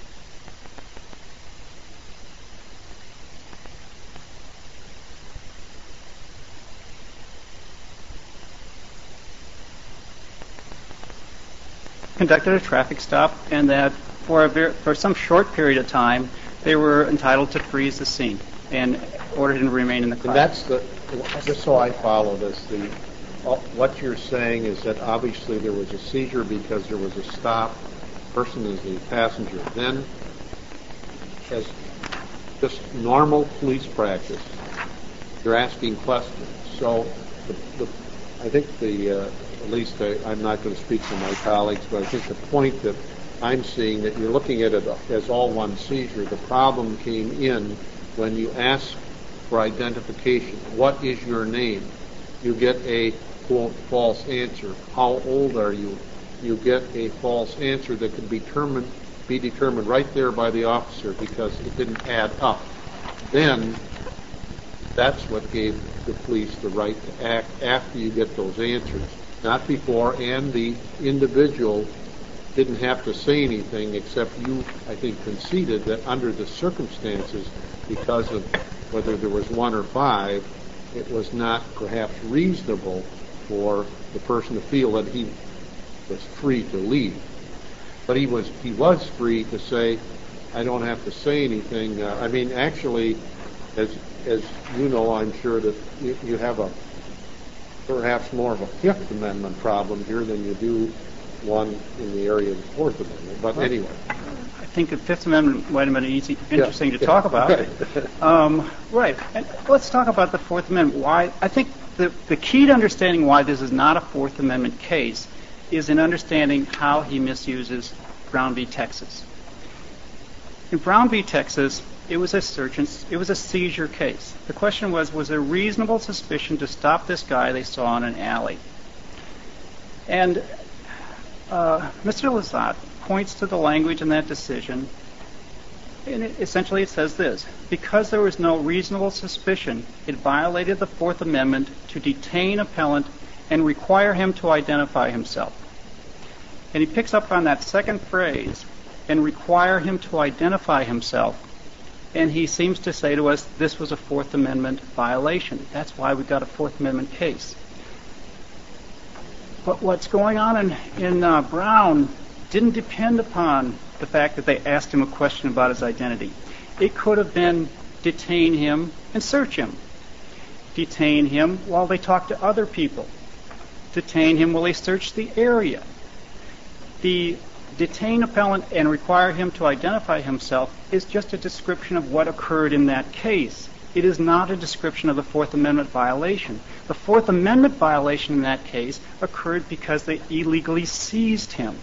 Conducted a traffic stop, and that for some short period of time they were entitled to freeze the scene and ordered him to remain in the car. And that's just so I follow this, what you're saying is that obviously there was a seizure because there was a stop, person is the passenger. Then, as just normal police practice, you're asking questions. So I think at least I'm not going to speak for my colleagues, but I think the point that I'm seeing that you're looking at it as all one seizure. The problem came in when you ask for identification. What is your name? You get a, quote, false answer. How old are you? You get a false answer that can be determined right there by the officer because it didn't add up. Then That's what gave the police the right to act after you get those answers, not before, and the individual didn't have to say anything except you, I think, conceded that under the circumstances, because of whether there was 1 or 5, it was not perhaps reasonable for the person to feel that he was free to leave. But he was free to say, I don't have to say anything. I mean, actually, as you know, I'm sure that you have perhaps more of a Fifth Amendment problem here than you do one in the area of the Fourth Amendment. But anyway. I think the Fifth Amendment might have been interesting to talk about. Right. And let's talk about the Fourth Amendment. Why? I think the key to understanding why this is not a Fourth Amendment case is in understanding how he misuses Brown v. Texas. In Brown v. Texas, it was a seizure case. The question was there reasonable suspicion to stop this guy they saw in an alley? And Mr. Lizotte points to the language in that decision, and essentially it says this: because there was no reasonable suspicion, it violated the Fourth Amendment to detain appellant and require him to identify himself. And he picks up on that second phrase, and require him to identify himself, and he seems to say to us this was a Fourth Amendment violation. That's why we got a Fourth Amendment case. But what's going on in Brown didn't depend upon the fact that they asked him a question about his identity. It could have been detain him and search him. Detain him while they talked to other people. Detain him while they searched the area. The detain appellant and require him to identify himself is just a description of what occurred in that case. It is not a description of the Fourth Amendment violation. The Fourth Amendment violation in that case occurred because they illegally seized him.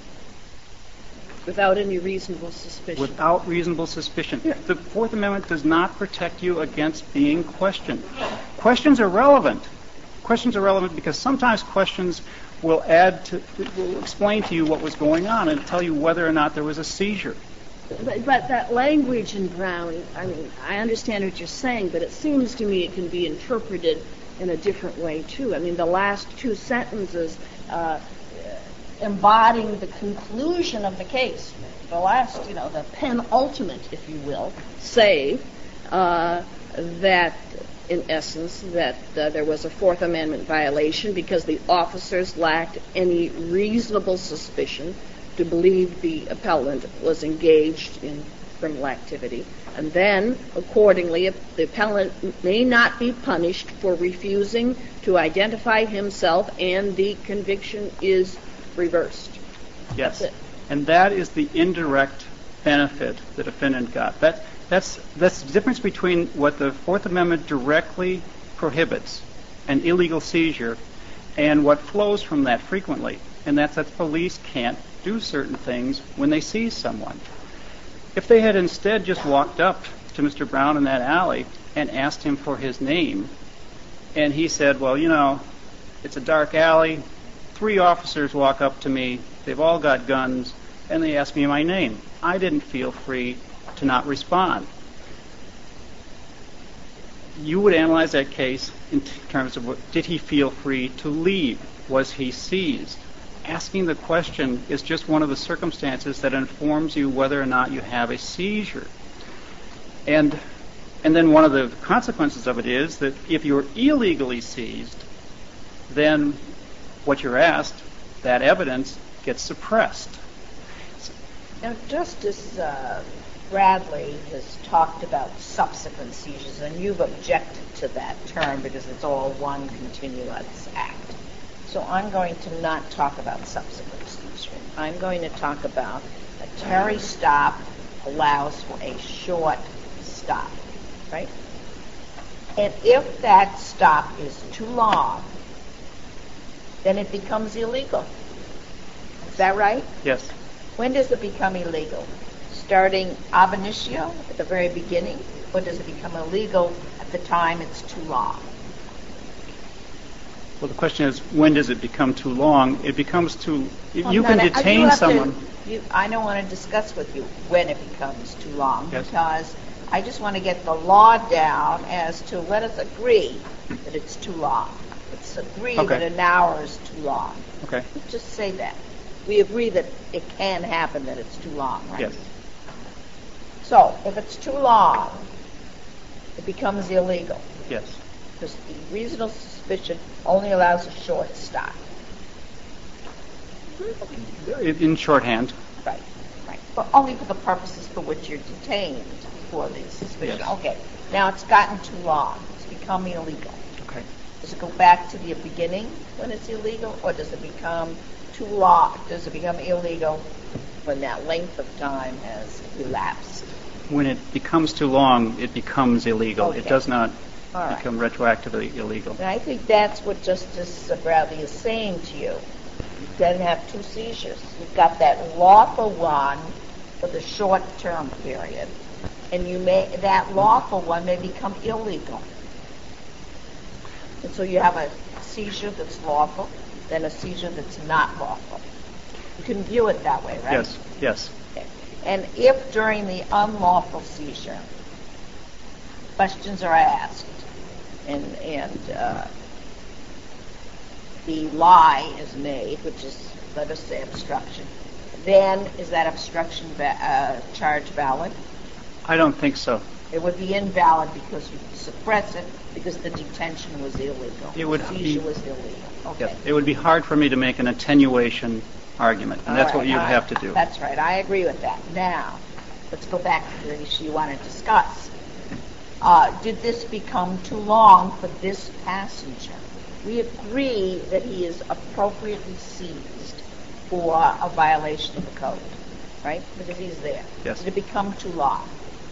Without any reasonable suspicion. Without reasonable suspicion. Yeah. The Fourth Amendment does not protect you against being questioned. Questions are relevant. Questions are relevant because sometimes questions will explain to you what was going on and tell you whether or not there was a seizure. But that language in Brown, I mean, I understand what you're saying, but it seems to me it can be interpreted in a different way, too. I mean, the last two sentences embodying the conclusion of the case, the last, the penultimate, if you will, say that, in essence, that there was a Fourth Amendment violation because the officers lacked any reasonable suspicion to believe the appellant was engaged in criminal activity. And then, accordingly, the appellant may not be punished for refusing to identify himself, and the conviction is reversed. Yes. That's it. And that is the indirect benefit the defendant got. That's the difference between what the Fourth Amendment directly prohibits, an illegal seizure, and what flows from that frequently, and that's that police can't do certain things when they seize someone. If they had instead just walked up to Mr. Brown in that alley and asked him for his name, and he said, well, it's a dark alley, 3 officers walk up to me, they've all got guns, and they ask me my name. I didn't feel free to not respond. You would analyze that case in terms of did he feel free to leave? Was he seized? Asking the question is just one of the circumstances that informs you whether or not you have a seizure. And then one of the consequences of it is that if you're illegally seized, then what you're asked, that evidence, gets suppressed. Now, Justice Bradley has talked about subsequent seizures, and you've objected to that term because it's all one continuous act. So I'm going to not talk about subsequent seizure. I'm going to talk about a Terry stop allows for a short stop, right? And if that stop is too long, then it becomes illegal. Is that right? Yes. When does it become illegal? Starting ab initio, at the very beginning? Or does it become illegal at the time it's too long? Well, the question is, when does it become too long? It becomes too... You can detain someone... I don't want to discuss with you when it becomes too long, yes, because I just want to get the law down as to, let us agree that it's too long. Let's agree Okay. that an hour is too long. Okay. Just say that. We agree that it can happen that it's too long, right? Yes. So, if it's too long, it becomes illegal. Yes. Because the reasonable suspicion only allows a short stop. In shorthand. Right, right. But only for the purposes for which you're detained for the suspicion. Yes. Okay. Now it's gotten too long. It's become illegal. Okay. Does it go back to the beginning when it's illegal, or does it become too long? Does it become illegal when that length of time has elapsed? When it becomes too long, it becomes illegal. Okay. It does not All right. become retroactively illegal. And I think that's what Justice Bradley is saying to you. You then have two seizures. You've got that lawful one for the short-term period, and that lawful one may become illegal. And so you have a seizure that's lawful, then a seizure that's not lawful. You can view it that way, right? Yes. Yes. Okay. And if during the unlawful seizure questions are asked and the lie is made, which is, let us say, obstruction, then is that obstruction charge valid? I don't think so. It would be invalid because you suppress it because the detention was illegal. It would the seizure be- was illegal. Okay. Yes. It would be hard for me to make an attenuation argument, and that's All what right, you'd all have right. to do. That's right. I agree with that. Now, let's go back to the issue you want to discuss. Did this become too long for this passenger? We agree that he is appropriately seized for a violation of the code, right? Because he's there. Yes. Did it become too long?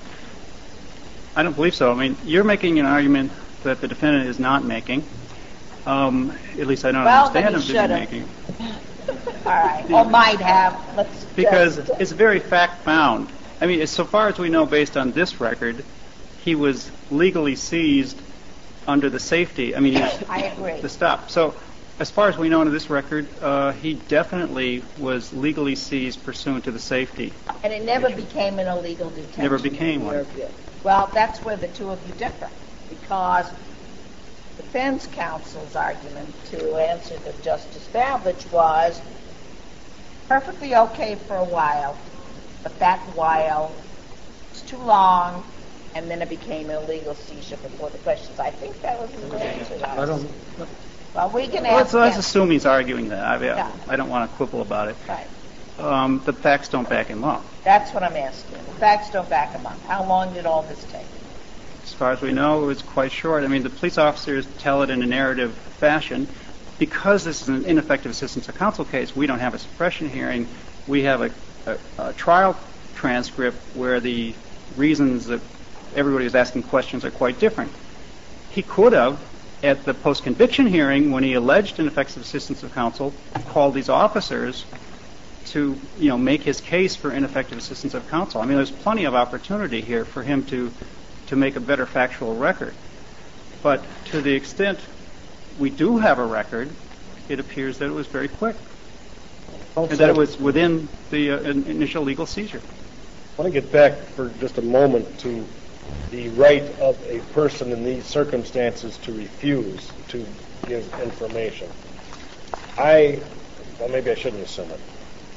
I don't believe so. I mean, you're making an argument that the defendant is not making. At least I don't Well, then understand him he to be should've. making. All right. Or might have. Let's Because just, it's very fact-bound. I mean, so far as we know, based on this record, he was legally seized under the safety. I mean, he was I agree. the stop. So, as far as we know in this record, he definitely was legally seized pursuant to the safety. And it never became an illegal detention. Never became in one. your view. Well, that's where the two of you differ, because defense counsel's argument to answer the Justice Babbage was perfectly okay for a while, but that while was too long, and then it became an illegal seizure before the questions. I think that was his answer. I don't, Well, we can Let's ask assume he's arguing that. Yeah. I don't want to quibble about it. Right. The facts don't back him up. That's what I'm asking. The facts don't back him up. How long did all this take? As far as we know, it was quite short. I mean, the police officers tell it in a narrative fashion. Because this is an ineffective assistance of counsel case, we don't have a suppression hearing. We have a trial transcript where the reasons that everybody is asking questions are quite different. He could have, at the post-conviction hearing, when he alleged ineffective assistance of counsel, called these officers to, make his case for ineffective assistance of counsel. I mean, there's plenty of opportunity here for him to make a better factual record. But to the extent we do have a record, it appears that it was very quick, and that it was within the initial legal seizure. I want to get back for just a moment to the right of a person in these circumstances to refuse to give information. Maybe I shouldn't assume it.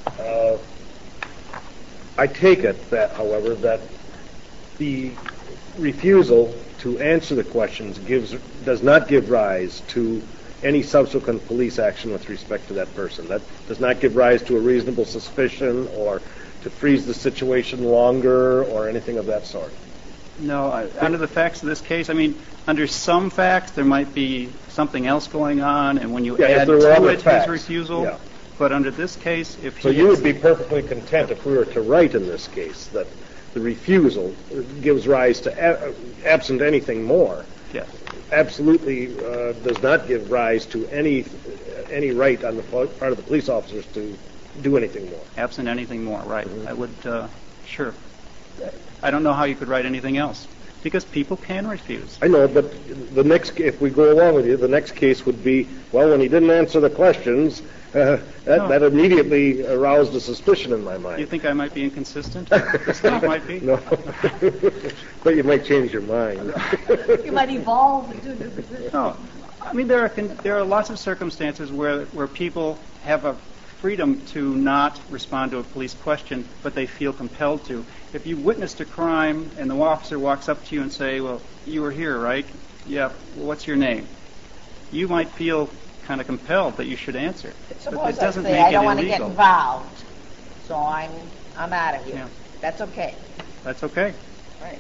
I take it that, however, that the refusal to answer the questions does not give rise to any subsequent police action with respect to that person. That does not give rise to a reasonable suspicion or to freeze the situation longer or anything of that sort. No, under the facts of this case, I mean, under some facts there might be something else going on, and when you add to it his refusal. Yeah. But under this case, if he So you would be perfectly content if we were to write in this case that the refusal gives rise to, absent anything more, yes, absolutely does not give rise to any right on the part of the police officers to do anything more. absent anything more, right? I would, sure. I don't know how you could write anything else, because people can refuse. I know, but if we go along with you, the next case would be, well, when he didn't answer the questions, That immediately aroused a suspicion in my mind. You think I might be inconsistent? This might be. No. But you might change your mind. You might evolve into a new position. No. I mean, there are lots of circumstances where people have a freedom to not respond to a police question, but they feel compelled to. If you witnessed a crime and the officer walks up to you and say, well, you were here, right? Yeah. Well, what's your name? You might feel kind of compelled that you should answer. Suppose But it doesn't I say, make I don't it want to get illegal. involved, so I'm out of here. Yeah. That's okay. That's okay. Right.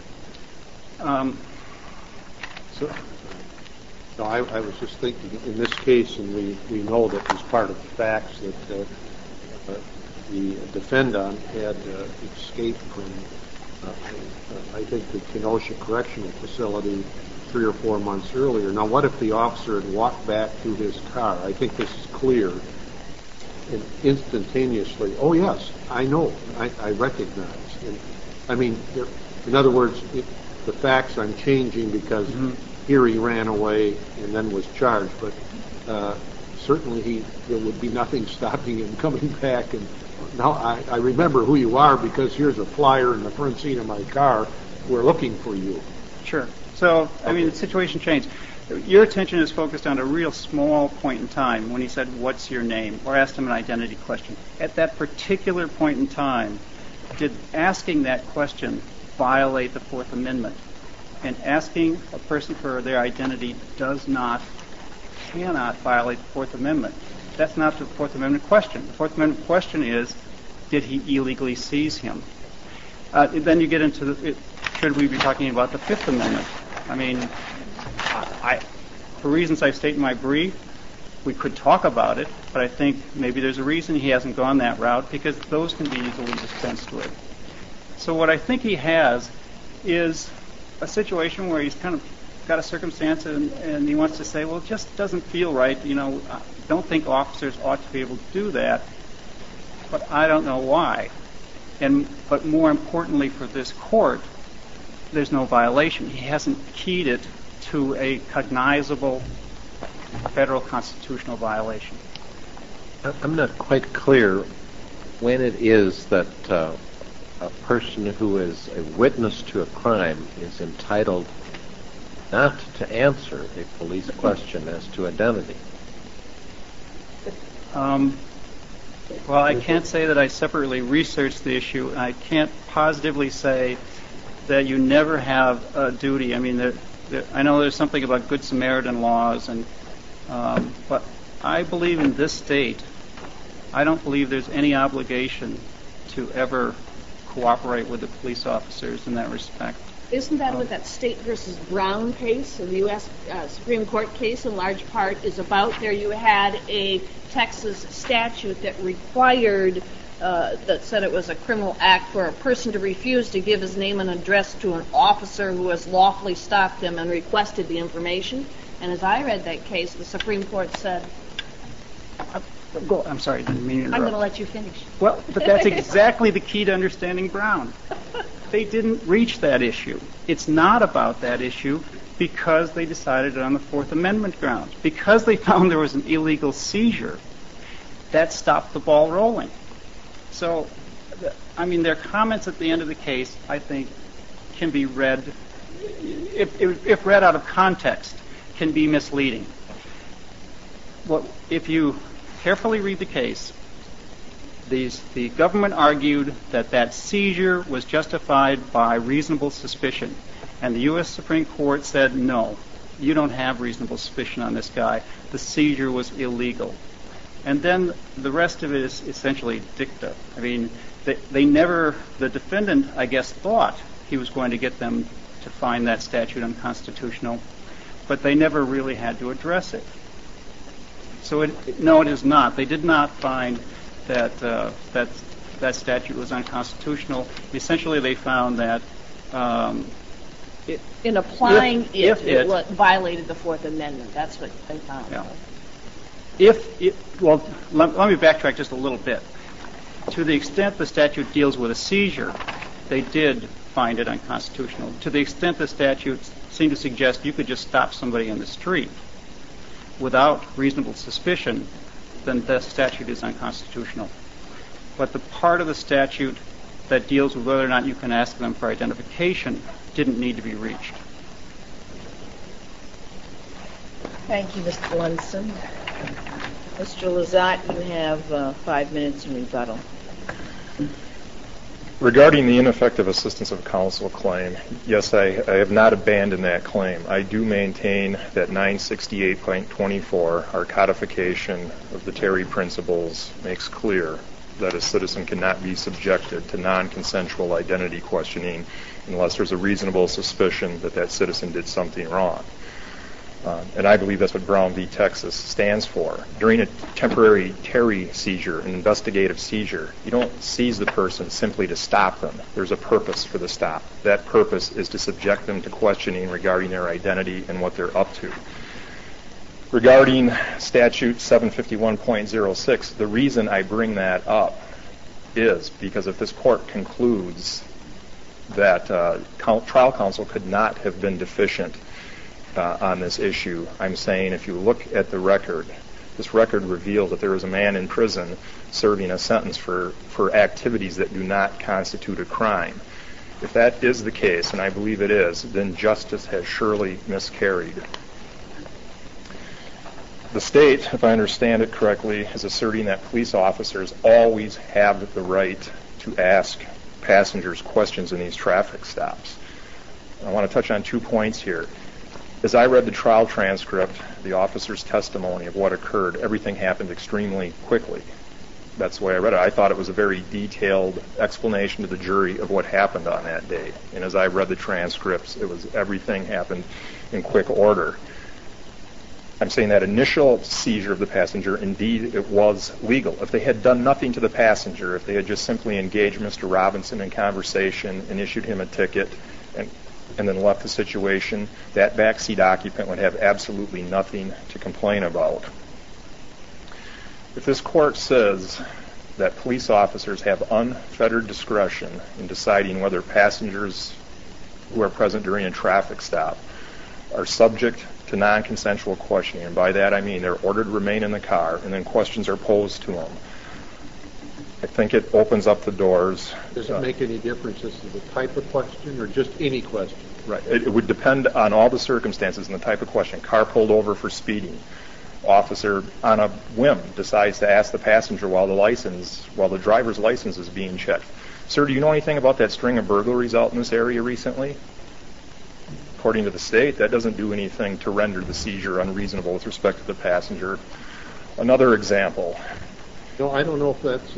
No, I was just thinking, in this case, and we know that as part of the facts that the defendant had escaped from, I think, the Kenosha Correctional Facility 3 or 4 months earlier. Now, what if the officer had walked back to his car? I think this is clear. And instantaneously, oh, yes, I know, I recognize. And, I mean, in other words, the facts I'm changing because here he ran away and then was charged, but certainly there would be nothing stopping him coming back. And now I remember who you are because here's a flyer in the front seat of my car. We're looking for you. Sure. So, I mean, the situation changed. Your attention is focused on a real small point in time when he said, what's your name? Or asked him an identity question. At that particular point in time, did asking that question violate the Fourth Amendment? And asking a person for their identity cannot violate the Fourth Amendment. That's not the Fourth Amendment question. The Fourth Amendment question is, did he illegally seize him? Then you get into should we be talking about the Fifth Amendment? I mean, for reasons I state in my brief, we could talk about it, but I think maybe there's a reason he hasn't gone that route because those can be easily dispensed with. So what I think he has is a situation where he's kind of got a circumstance and he wants to say, well, it just doesn't feel right. You know, I don't think officers ought to be able to do that, but I don't know why. But more importantly for this court, there's no violation. He hasn't keyed it to a cognizable federal constitutional violation. I'm not quite clear when it is that a person who is a witness to a crime is entitled not to answer a police question as to identity. Well, I can't say that I separately researched the issue, and I can't positively say that you never have a duty. I mean, I know there's something about Good Samaritan laws, but I believe in this state, I don't believe there's any obligation to ever cooperate with the police officers in that respect. Isn't that what that State versus Brown case, the U.S. Supreme Court case, in large part is about? There you had a Texas statute that required, that said it was a criminal act for a person to refuse to give his name and address to an officer who has lawfully stopped him and requested the information. And as I read that case, the Supreme Court said... I'm sorry, didn't mean to interrupt. I'm going to let you finish. Well, but that's exactly the key to understanding Brown. They didn't reach that issue. It's not about that issue because they decided it on the Fourth Amendment grounds. Because they found there was an illegal seizure, that stopped the ball rolling. So, I mean, their comments at the end of the case, I think, can be read, if read out of context, can be misleading. Well, if you carefully read the case, the government argued that seizure was justified by reasonable suspicion. And the U.S. Supreme Court said, no, you don't have reasonable suspicion on this guy. The seizure was illegal. And then the rest of it is essentially dicta. I mean, the defendant, I guess, thought he was going to get them to find that statute unconstitutional, but they never really had to address it. So, no, it is not. They did not find that that statute was unconstitutional. Essentially, they found that in applying it violated the Fourth Amendment. That's what they found. Yeah. Let me backtrack just a little bit. To the extent the statute deals with a seizure, they did find it unconstitutional. To the extent the statute seemed to suggest you could just stop somebody in the street without reasonable suspicion, then the statute is unconstitutional. But the part of the statute that deals with whether or not you can ask them for identification didn't need to be reached. Thank you, Mr. Lunson. Mr. Lazat, you have 5 minutes in rebuttal. Regarding the ineffective assistance of counsel claim, yes, I have not abandoned that claim. I do maintain that 968.24, our codification of the Terry principles, makes clear that a citizen cannot be subjected to non-consensual identity questioning unless there's a reasonable suspicion that that citizen did something wrong. And I believe that's what Brown v. Texas stands for. During a temporary Terry seizure, an investigative seizure, you don't seize the person simply to stop them. There's a purpose for the stop. That purpose is to subject them to questioning regarding their identity and what they're up to. Regarding Statute 751.06, the reason I bring that up is because if this court concludes that trial counsel could not have been deficient on this issue, I'm saying if you look at the record, this record reveals that there is a man in prison serving a sentence for activities that do not constitute a crime. If that is the case, and I believe it is, then justice has surely miscarried. The state, if I understand it correctly, is asserting that police officers always have the right to ask passengers questions in these traffic stops. I want to touch on 2 points here. As I read the trial transcript, the officer's testimony of what occurred, everything happened extremely quickly. That's the way I read it. I thought it was a very detailed explanation to the jury of what happened on that day. And as I read the transcripts, everything happened in quick order. I'm saying that initial seizure of the passenger, indeed, it was legal. If they had done nothing to the passenger, if they had just simply engaged Mr. Robinson in conversation and issued him a ticket and then left the situation, that backseat occupant would have absolutely nothing to complain about. If this court says that police officers have unfettered discretion in deciding whether passengers who are present during a traffic stop are subject to non-consensual questioning, and by that I mean they're ordered to remain in the car and then questions are posed to them, I think it opens up the doors. Does it make any difference as to the type of question or just any question? Right. It would depend on all the circumstances and the type of question. Car pulled over for speeding. Officer, on a whim, decides to ask the passenger while the driver's license is being checked. Sir, do you know anything about that string of burglaries out in this area recently? According to the state, that doesn't do anything to render the seizure unreasonable with respect to the passenger. Another example. No, I don't know if that's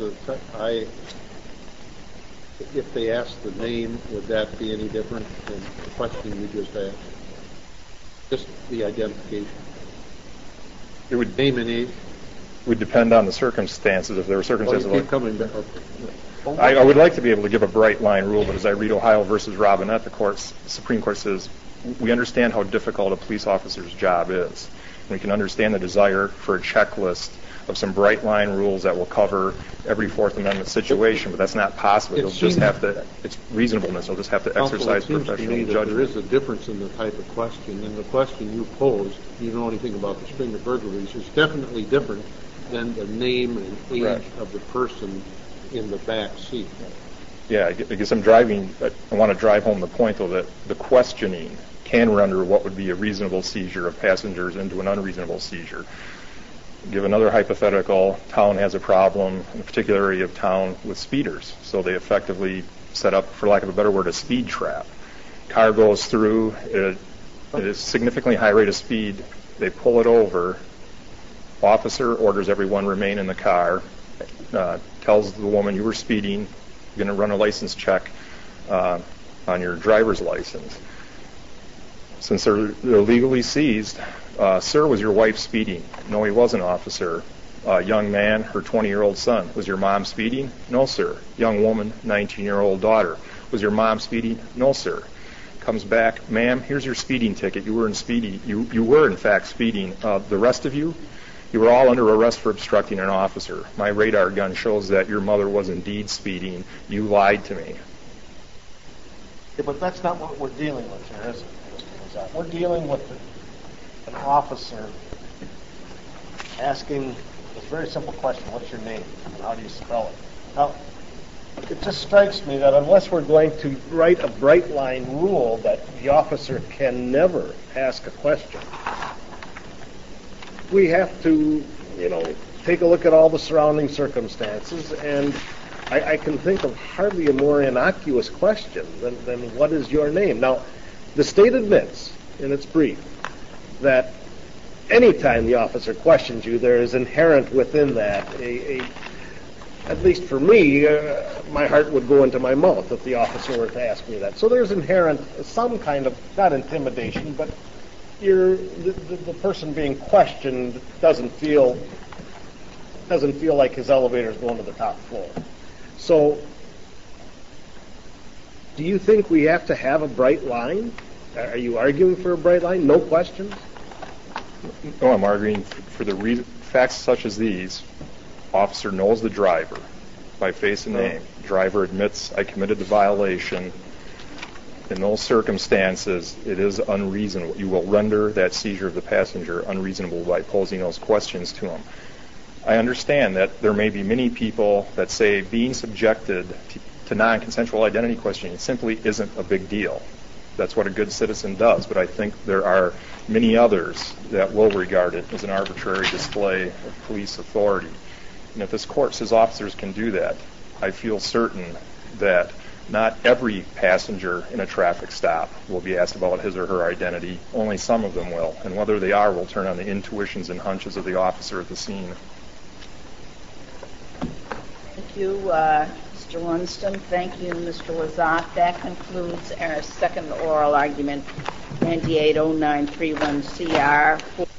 if they ask the name, would that be any different than the question you just asked? Just the identification. It would name and age. It would depend on the circumstances. If there were circumstances keep coming back. I would like to be able to give a bright line rule, but as I read Ohio versus Robinette, the Supreme Court says we understand how difficult a police officer's job is. We can understand the desire for a checklist of some bright line rules that will cover every Fourth Amendment situation, but that's not possible. It's reasonableness. They'll just have to exercise professional judgment. There is a difference in the type of question, and the question you posed, you know anything about the string of burglaries, is definitely different than the name and age of the person in the back seat. Yeah, I guess I want to drive home the point, though, that the questioning can render what would be a reasonable seizure of passengers into an unreasonable seizure. Give another hypothetical. Town has a problem in a particular area of town with speeders, so they effectively set up, for lack of a better word, a speed trap. Car goes through at a significantly high rate of speed. They pull it over. Officer orders everyone remain in the car. Tells the woman, you were speeding. You're going to run a license check on your driver's license. Since they're legally seized, sir, was your wife speeding? No, he wasn't, officer. Young man, her 20-year-old son. Was your mom speeding? No, sir. Young woman, 19-year-old daughter. Was your mom speeding? No, sir. Comes back, ma'am, here's your speeding ticket. You were in fact speeding. The rest of you were all under arrest for obstructing an officer. My radar gun shows that your mother was indeed speeding. You lied to me. Yeah, but that's not what we're dealing with here, is it? We're dealing with an officer asking the very simple question. What's your name? How do you spell it? Now, it just strikes me that unless we're going to write a bright line rule that the officer can never ask a question, we have to, take a look at all the surrounding circumstances, and I can think of hardly a more innocuous question than what is your name? Now, the state admits in its brief that any time the officer questions you, there is inherent within that at least for me, my heart would go into my mouth if the officer were to ask me that. So there's inherent some kind of, not intimidation, but the person being questioned doesn't feel like his elevator is going to the top floor. So do you think we have to have a bright line? Are you arguing for a bright line? No questions? No, I'm arguing for the facts such as these. Officer knows the driver by face and name. Driver admits I committed the violation. In those circumstances, it is unreasonable. You will render that seizure of the passenger unreasonable by posing those questions to him. I understand that there may be many people that say being subjected to non-consensual identity questioning simply isn't a big deal. That's what a good citizen does, but I think there are many others that will regard it as an arbitrary display of police authority. And if this court says officers can do that, I feel certain that not every passenger in a traffic stop will be asked about his or her identity. Only some of them will. And whether they are will turn on the intuitions and hunches of the officer at the scene. Thank you, Mr. Lunston. Thank you, Mr. Lazat. That concludes our second oral argument, 980931CR.